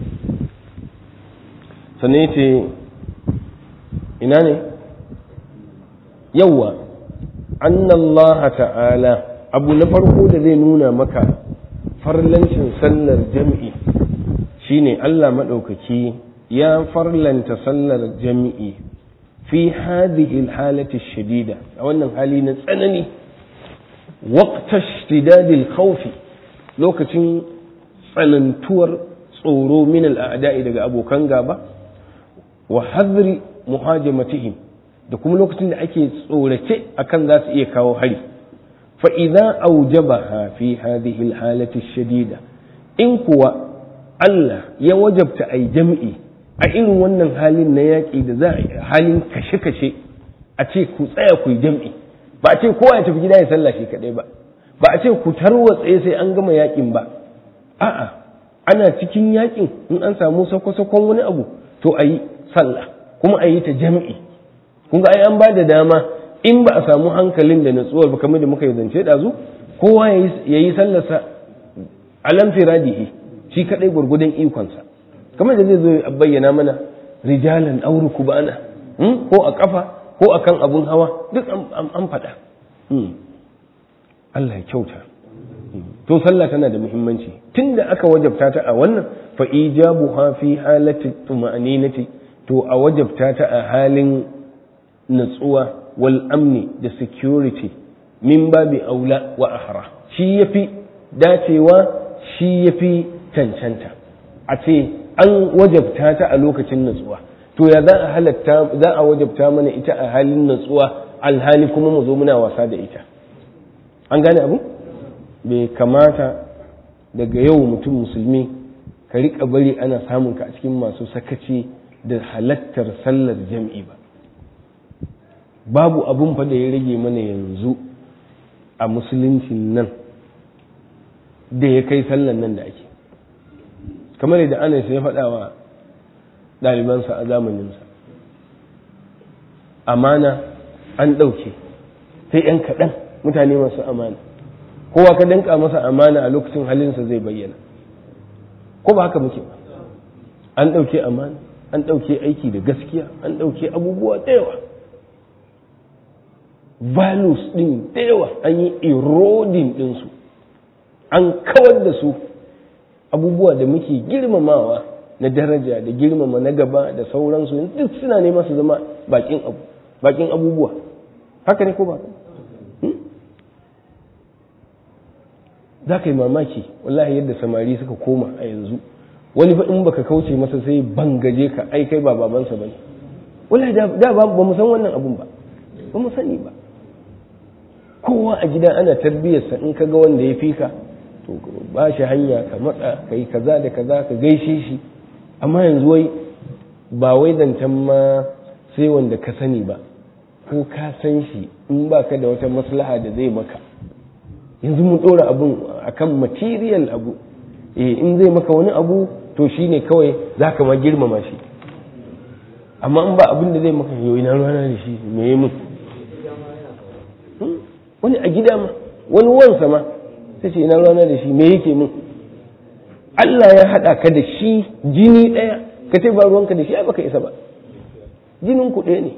Sannan yace ina ne? Yawwa, annallaha ta'ala, abu na farko da zai nuna maka farlancin sallar jam'i shine Allah maɗaukaki ya farlanta sallar jam'i fi hadhihi alhalati shadida, a wannan hali na tsanani, waqta ishtidadil khawfi, lokacin tsanantuwar tsoro min al'ada'i daga abokan gaba, wa hadri muhajamatihim, da kuma lokacin da ake tsorace akan za su iya kawo hari. fa idza awjabaha fi hadhihi alhalati shadida, in kuwa Allah ya wajabta ai jam'i a irin wannan halin na yaƙi da za a halin kashe-kashe, a ce ku tsaya ku yi jam'i, ba a ce kowa ya tafi gida ya sallah shi kaɗai ba, ba a ce ku tarwatse sai an gama yaƙin ba, a'a ana cikin yaƙin in an samu sako-sakon wani abu to a yi sallah kuma a yi ta jam'i. Kun ga ai an ba da dama in ba a samu hankalin da natsuwar ba, kamar da muka yi zance ɗazu, kowa ya yi sallarsa alam firadihi shi kaɗai gwargwadon ikonsa, kamar da zai zo bayyana mana rijalan auru kubana, ko a kafa ko a kan abun hawa, duk an faɗa. Allah ya kyauta. To sallah tana da muhimmanci tunda aka wajabta ta a wannan fa ijabuha fi halati tuma'aninati, to a wajabta ta a halin natsuwa wal amni da security min babi aula wa ahra, shi yafi dacewa, shi yafi cancanta a ce an wajabta ta a lokacin natsuwa. To ya za a wajabta mana ita a halin natsuwa, alhali kuma mu zo muna wasa da ita? An gane abu? Bai kamata daga yau mutum musulmi ka riƙa bari ana samun ka a cikin masu sakaci da halattar sallar jam'i ba. Babu abun fa da ya rage mana yanzu a musuluncin nan da ya kai sallar nan da ake, kamar da Anas ya faɗa wa ɗalibansa a zamaninsa, amana an ɗauke sai ‘yan kaɗan mutane masu amana, kowa ka danka masa amana a lokacin halinsa zai bayyana, ko ba haka muke ba? An ɗauke amana, an ɗauke aiki da gaskiya, an ɗauke abubuwa da yawa, values ɗin da yawa an yi eroding ɗinsu, an kawar da su. Abubuwa da muke girmamawa na daraja da girmama na gaba da sauransu duk suna nema su zama bakin abubuwa. Haka ne ko ba? Za ka yi mamaki wallahi yadda samari suka koma a yanzu. Wani fa in baka kauce masa sai bangaje ka, ai kai ba babansa bane. Wallahi da ba mu san wannan abun ba mu sani ba. Kowa a gida ana tarbiyyarsa, in ka ga wanda ya fika to ba shi hanya ka matsa ka yi kaza da kaza ka gaishe shi. Amma yanzu wai ba wai zancen ma sai wanda ka sani ba, ko ka san shi in ba ka da wata maslaha da zai maka, yanzu mun ɗora abun akan material abu. In zai maka wani abu to shi ne kawai za ka ma girmama shi, amma in ba abin da zai maka yau ina rana da shi me yi mun. Wani a gida ma, wani wansa ma sai ce ina rana da shi me yake mun. Allah ya haɗa ka da shi jini ɗaya, ka ce ba ruwanka da shi ai baka isa ba, jinin ku ɗaya ne.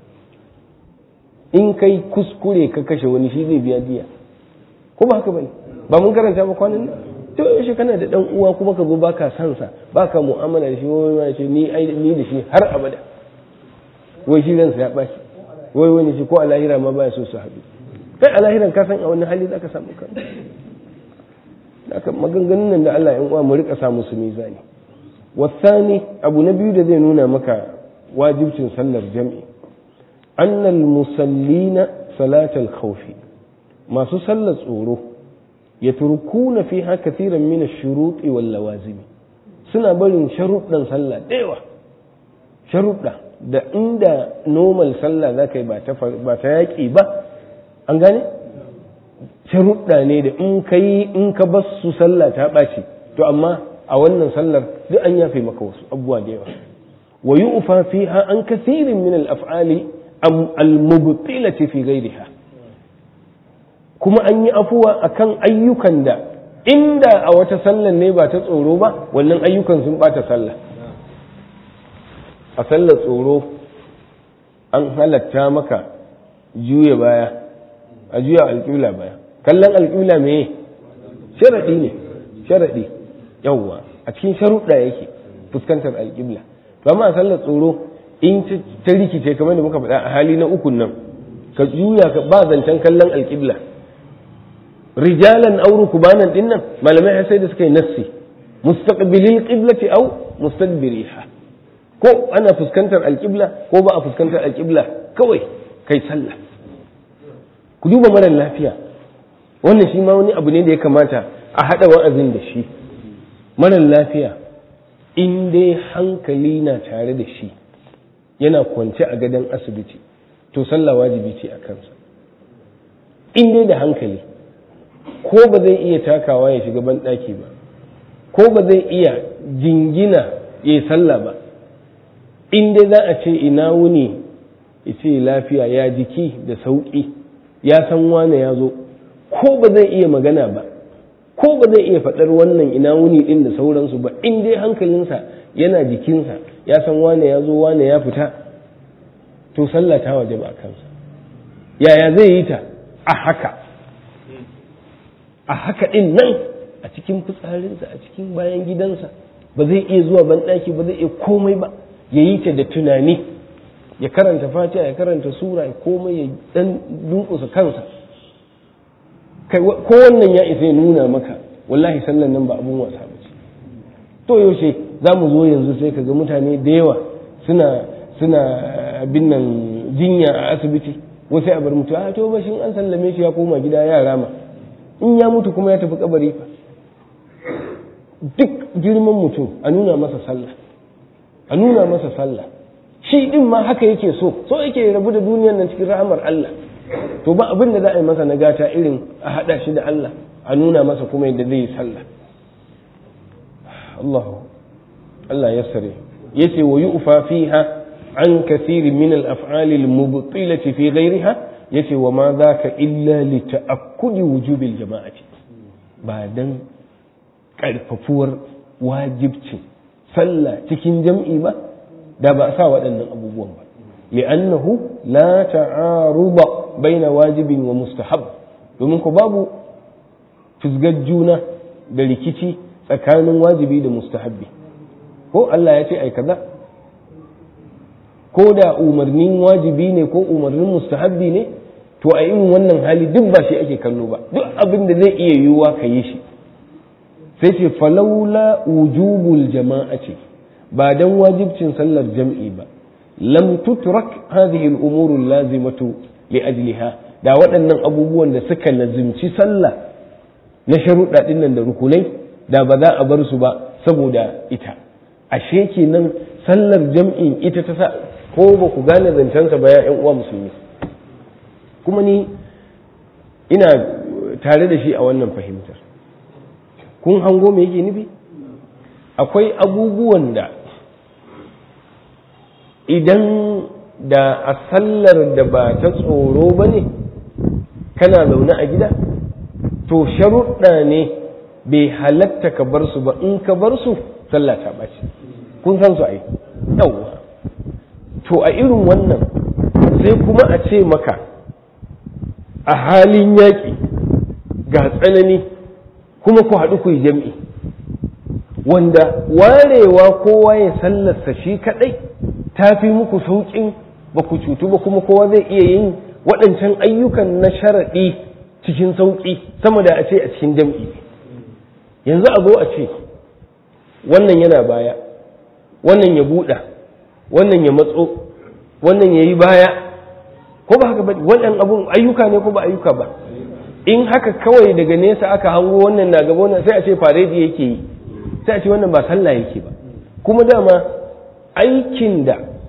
In kai kuskure ka kashe wani, shi zai biya diya, ko ba haka bane? Ba mun karanta ba kwanan nan? To yaushe kana da dan uwa kuma ka zo baka san sa, baka mu'amala da shi, wai ce ni da shi har abada, wai shi ransa ya baci, wai wani shi ko a lahira ma baya so su haɗu. Kai a lahiran ka san a wani hali zaka samu kanka. Haka maganganun nan da Allah ya uwa mu rika samu su mizani. Wasani, abu na biyu da zai nuna maka wajibcin sallar jam'i, annal musallina salatal khawfi, masu sallar tsoro yatrukuna fiha kathiran min ash-shuruti wal lawazim, suna barin sharuɗan sallah da yawa. sharuɗa da inda normal sallah za ka yi ba ta yaƙi ba, an gane sharuɗa ne da in ka bar su sallah ta ɓaci, to amma a wannan sallar duk an yafe maka wasu abubuwa da yawa. wa yu'fa fiha an kathirin min al-af'ali al-mubtilati fi ghayriha, kuma an yi afuwa akan ayyukan da inda a wata sallar ne ba ta tsoro ba, wannan ayyukan sun bata sallah. a sallar tsoro an halatta maka juya baya, a juya alƙibla baya. kallon alƙibla me sharaɗi ne, sharaɗi yawwa a cikin sharuɗa yake fuskantar alƙibla. to amma a sallar tsoro in ta rikice kamar da muka faɗa a hali na ukun nan, ka juya ka ba zancen kallon alƙibla, rijalan aw rukbanan din nan malamai sai da suka yi nassi mustaqbilil qiblati aw mustadbiriha, ko ana fuskantar alƙibla ko ba a fuskantar alƙibla, kawai kai sallah. ku duba mara lafiya, wannan shi ma wani abu ne da ya kamata a haɗa wa'azin da shi. mara lafiya in dai hankali na tare da shi yana kwance a gadon asibiti, to sallah wajibi ce a kansa. in dai da hankali, ko ba zai iya takawa ya shiga banɗaki ba, ko ba zai iya jingina ya yi sallah ba, in dai za a ce ina wuni ya ce lafiya, ya jiki da sauƙi, ya san wane ya zo, ko ba zai iya magana ba, ko ba zai iya faɗar wannan ina wuni ɗin da sauransu ba, in dai hankalinsa yana jikinsa, ya san wane ya zo wane ya fita, to sallah ta waje ba a kansa. yaya zai yi ta a haka ɗin nan, a cikin fitsarinsa, a cikin bayan gidansa, ba zai iya zuwa banɗaki ba, zai iya komai ba, ya yi ta da tunani, ya karanta fatiha, ya karanta sura, ya komai, ya dan dunkusa kansa. Kai ko wannan ya isa ya nuna maka wallahi sallan nan ba abun wasa ba ce. to yaushe za mu zo yanzu sai kaga mutane da yawa suna bin nan jinya a asibiti, wasu a bar mutu a to ba shi an sallame shi ya koma gida ya rama, in ya mutu kuma ya tafi kabari fa. duk girman mutum a nuna masa sallah, a nuna masa sallah, shi din ma haka yake so yake rabu da duniyar nan cikin rahamar Allah. to ba abin da za a yi masa na gata irin a haɗa shi da Allah, a nuna masa kuma yadda zai yi sallah. Allah ya sare yace wa yu'fa fiha an kathirin min al-af'ali al-mubtilati fi ghayriha, yace wa ma dhaka illa li ta'akkudi wujubil jama'ati, ba dan karfafuwar wajibcin sallah cikin jam'i ba da ba a sa waɗannan abubuwan ba. li'annahu la ta'aruba baina wajibin wa mustahab, domin ko babu fusgar juna da rikici tsakanin wajibi da mustahabbi. ko Allah ya ce ai kaza, ko da umarnin wajibi ne ko umarnin mustahabbi ne, to a irin wannan hali duk ba shi ake kallo ba, duk abin da zai iya yiwuwa ka yi shi. sai ce falaula wujubul jama'ati, ba dan wajibcin sallar jam'i ba, lam tutrak hadhihi al-umur al-lazimatu li ajliha, da waɗannan abubuwan da suka lazimci sallah na sharuɗa ɗin nan da rukunai, da ba za a bar su ba saboda ita. ashe kenan sallar jam'in ita ta sa, ko ba ku gane zancensa ba ya ƴan uwa musulmi, kuma ni ina tare da shi a wannan fahimtar. kun hango me yake nufi? akwai abubuwan da idan da a sallar da ba ta tsoro ba ne kana zaune a gida, to sharuɗa ne bai halatta ka bar su ba, in ka bar su sallah ta ɓaci. kun san su ai yawwa. to a irin wannan sai kuma a ce maka a halin yaƙi ga tsanani kuma ku haɗu ku yi jam'i, wanda warewa kowa ya sallarsa shi kaɗai ta fi muku sauƙin, ba ku cutu ba, kuma kowa zai iya yin waɗancan ayyukan na sharaɗi cikin sauƙi sama da a ce a cikin jam'i. yanzu a zo a ce wannan yana baya, wannan ya buɗa, wannan ya matso, wannan ya yi baya, ko ba haka ba? waɗannan abun ayyuka ne ko ba ayyuka ba? in haka kawai daga nesa aka hango wannan na gaba wannan, sai a ce faredi yake yi, sai a ce wannan ba sallah yake ba. kuma dama aikin da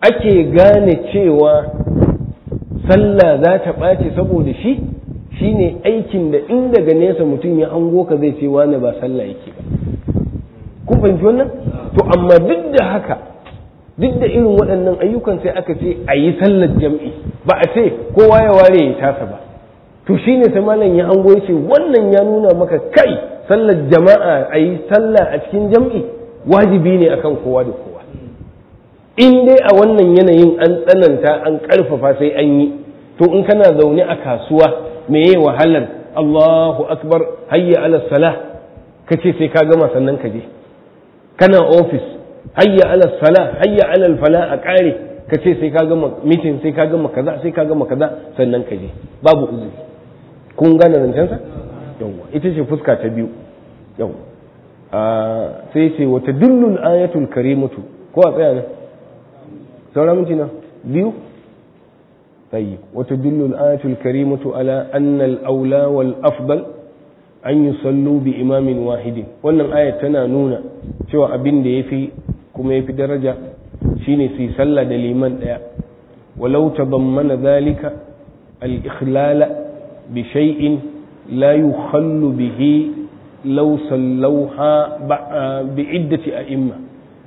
ake gane cewa sallah za ta ɓace saboda shi shine aikin da in daga nesa mutum ya ango ka zai ce wani ba sallah yake ba. Kun fahimci wannan? To amma duk da haka, duk da irin waɗannan ayyukan sai aka ce a yi sallar jam'i, ba a ce kowa ya ware ya tasa ba. To shi ne sai malam ya hango ya ce wannan ya nuna maka kai sallar jama'a a yi sallah a cikin jam'i wajibi ne akan kowa da kowa. In dai a wannan yanayin an tsananta an ƙarfafa sai an yi, to in kana zaune a kasuwa me yi wahalar Allahu akbar hayya ala salah ka ce sai ka gama sannan ka je. Kana ofis hayya ala salah hayya ala fala a ƙare ka ce sai ka gama mitin sai ka gama kaza sai ka gama kaza sannan ka je, babu uzuri. Kun gane zancensa? Yawwa, ita ce fuska ta biyu. Yawwa, sai ce wata dullul ayatul karimatu, ko a tsaya nan? Saura minti na biyu? Tayyib, wata dullul ayatul karimatu ala annal aula wal afdal an yusallu bi imamin wahidin. Wannan ayat tana nuna cewa abin da yafi kuma yafi daraja shine su yi sallah da liman daya. Walau tadammana dhalika al-ikhlala بشيء لا يخل به لو صلوها بعدة أئمة.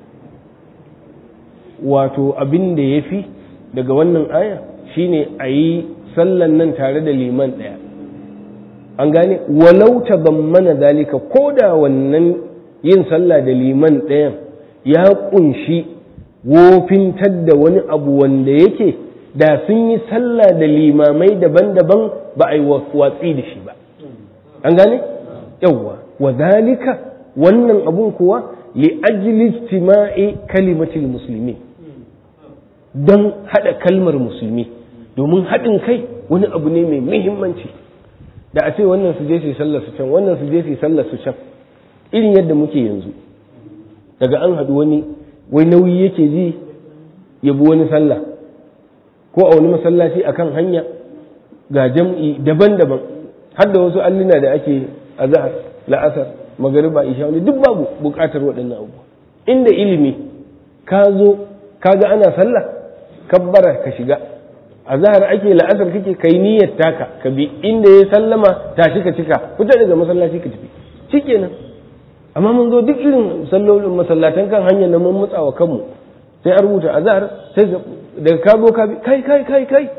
wato abin da ya fi daga wannan aya shine a yi sallan nan tare da liman ɗaya. An gane walau tabammana dalika, ko da wannan yin sallah da liman ɗayan ya ƙunshi wofintar da wani abu wanda yake da sun yi sallah da limamai daban-daban ba a yi watsi da shi ba. An gane? Yawwa, wa zalika wannan abun kuwa li ajli ijtima'i kalimatil musulmi, don haɗa kalmar musulmi, domin haɗin kai wani abu ne mai muhimmanci. Da a ce wannan su je su sallar su can, wannan su je su sallar su can, irin yadda muke yanzu, daga an haɗu wai nauyi yake ji ya bi wani sallah ko a wani masallaci akan hanya ga jam'i daban-daban, har da wasu alluna da ake azhar, la'asar, magariba, isha, wani duk babu bukatar waɗannan abubuwa. Inda ilimi ka zo kaga ana sallah kabbara ka shiga, azhar ake, la'asar kake kai niyyar taka ka bi, inda ya sallama tashi ka cika, fita daga masallaci ka tafi, shikenan. Amma mun zo duk irin sallolin masallatan kan hanyar na mun mutsawa kanmu, sai a rubuta azhar, sai daga ka zo ka bi kai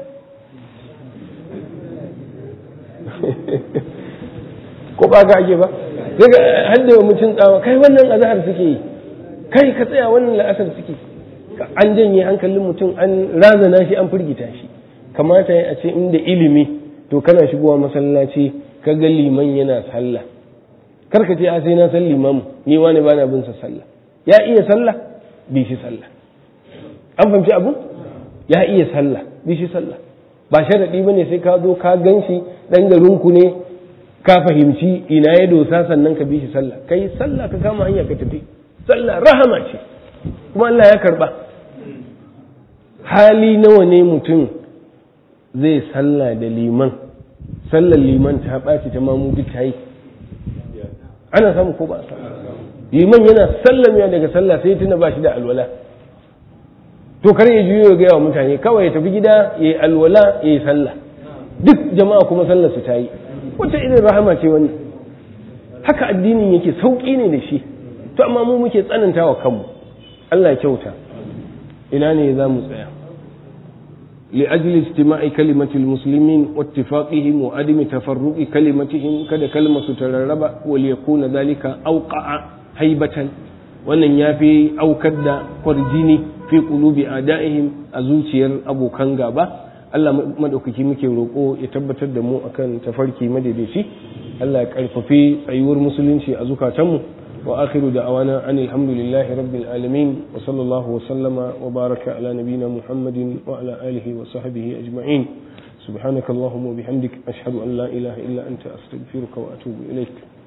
ko ba ka ake ba, daga hadda mutum tsawa, kai wannan azhar suke yi, kai ka tsaya wannan la'asar suke. An janye hankalin mutum, an razana shi, an firgita shi. Kamata ya ce inda ilimi to kana shigowa masallaci ka ga liman yana sallah, kar ka ce a sai na san limamu, ni wani bana bin sa sallah. Ya iya sallah, bi shi sallah. An fahimci abu? Ya iya sallah, bi shi sallah. Ba sharadi bane sai ka zo ka ganshi dan garinku ne, ka fahimci ina ya dosa sannan ka bi shi sallah. Kai sallah ka kama hanya ka tafi. Sallah rahama ce, kuma Allah ya karba. Hali nawa ne mutum zai sallah da liman, sallar liman ta ɓaci ta mamu duk ta yi. Ana samu ko ba a samu? Liman yana sallamiya daga sallah sai tuna ba shi da alwala. To kar ya juyo ya gaya wa mutane, kawai ya tafi gida ya yi alwala ya yi sallah. Duk jama'a kuma sallar su ta yi. Wata irin rahama ce wannan. Haka addinin yake, sauƙi ne da shi. To amma mu muke tsananta wa kanmu. Allah ya kyauta. Ina ne za mu tsaya? لأجل اجتماع كلمة المسلمين واتفاقهم وعدم تفرق كلمتهم كذا كلمة تتررب وليكون ذلك أوقع هيبة وأن يافي أو كد قرجيني في قلوب أعدائهم أزوجير أبو كنغابا Allah madaukaki muke roƙo ya tabbatar da mu akan tafarki madaidaici. Allah ya karfafi tsayuwar musulunci a zukatanmu. Wa akhiru da'awana anil hamdulillahi rabbil alamin wa sallallahu wa sallama wa baraka ala nabiyyina Muhammadin wa ala alihi wa sahbihi ajma'in. Subhanakallahumma wa bihamdik ashhadu an la ilaha illa anta astaghfiruka wa atubu ilaik.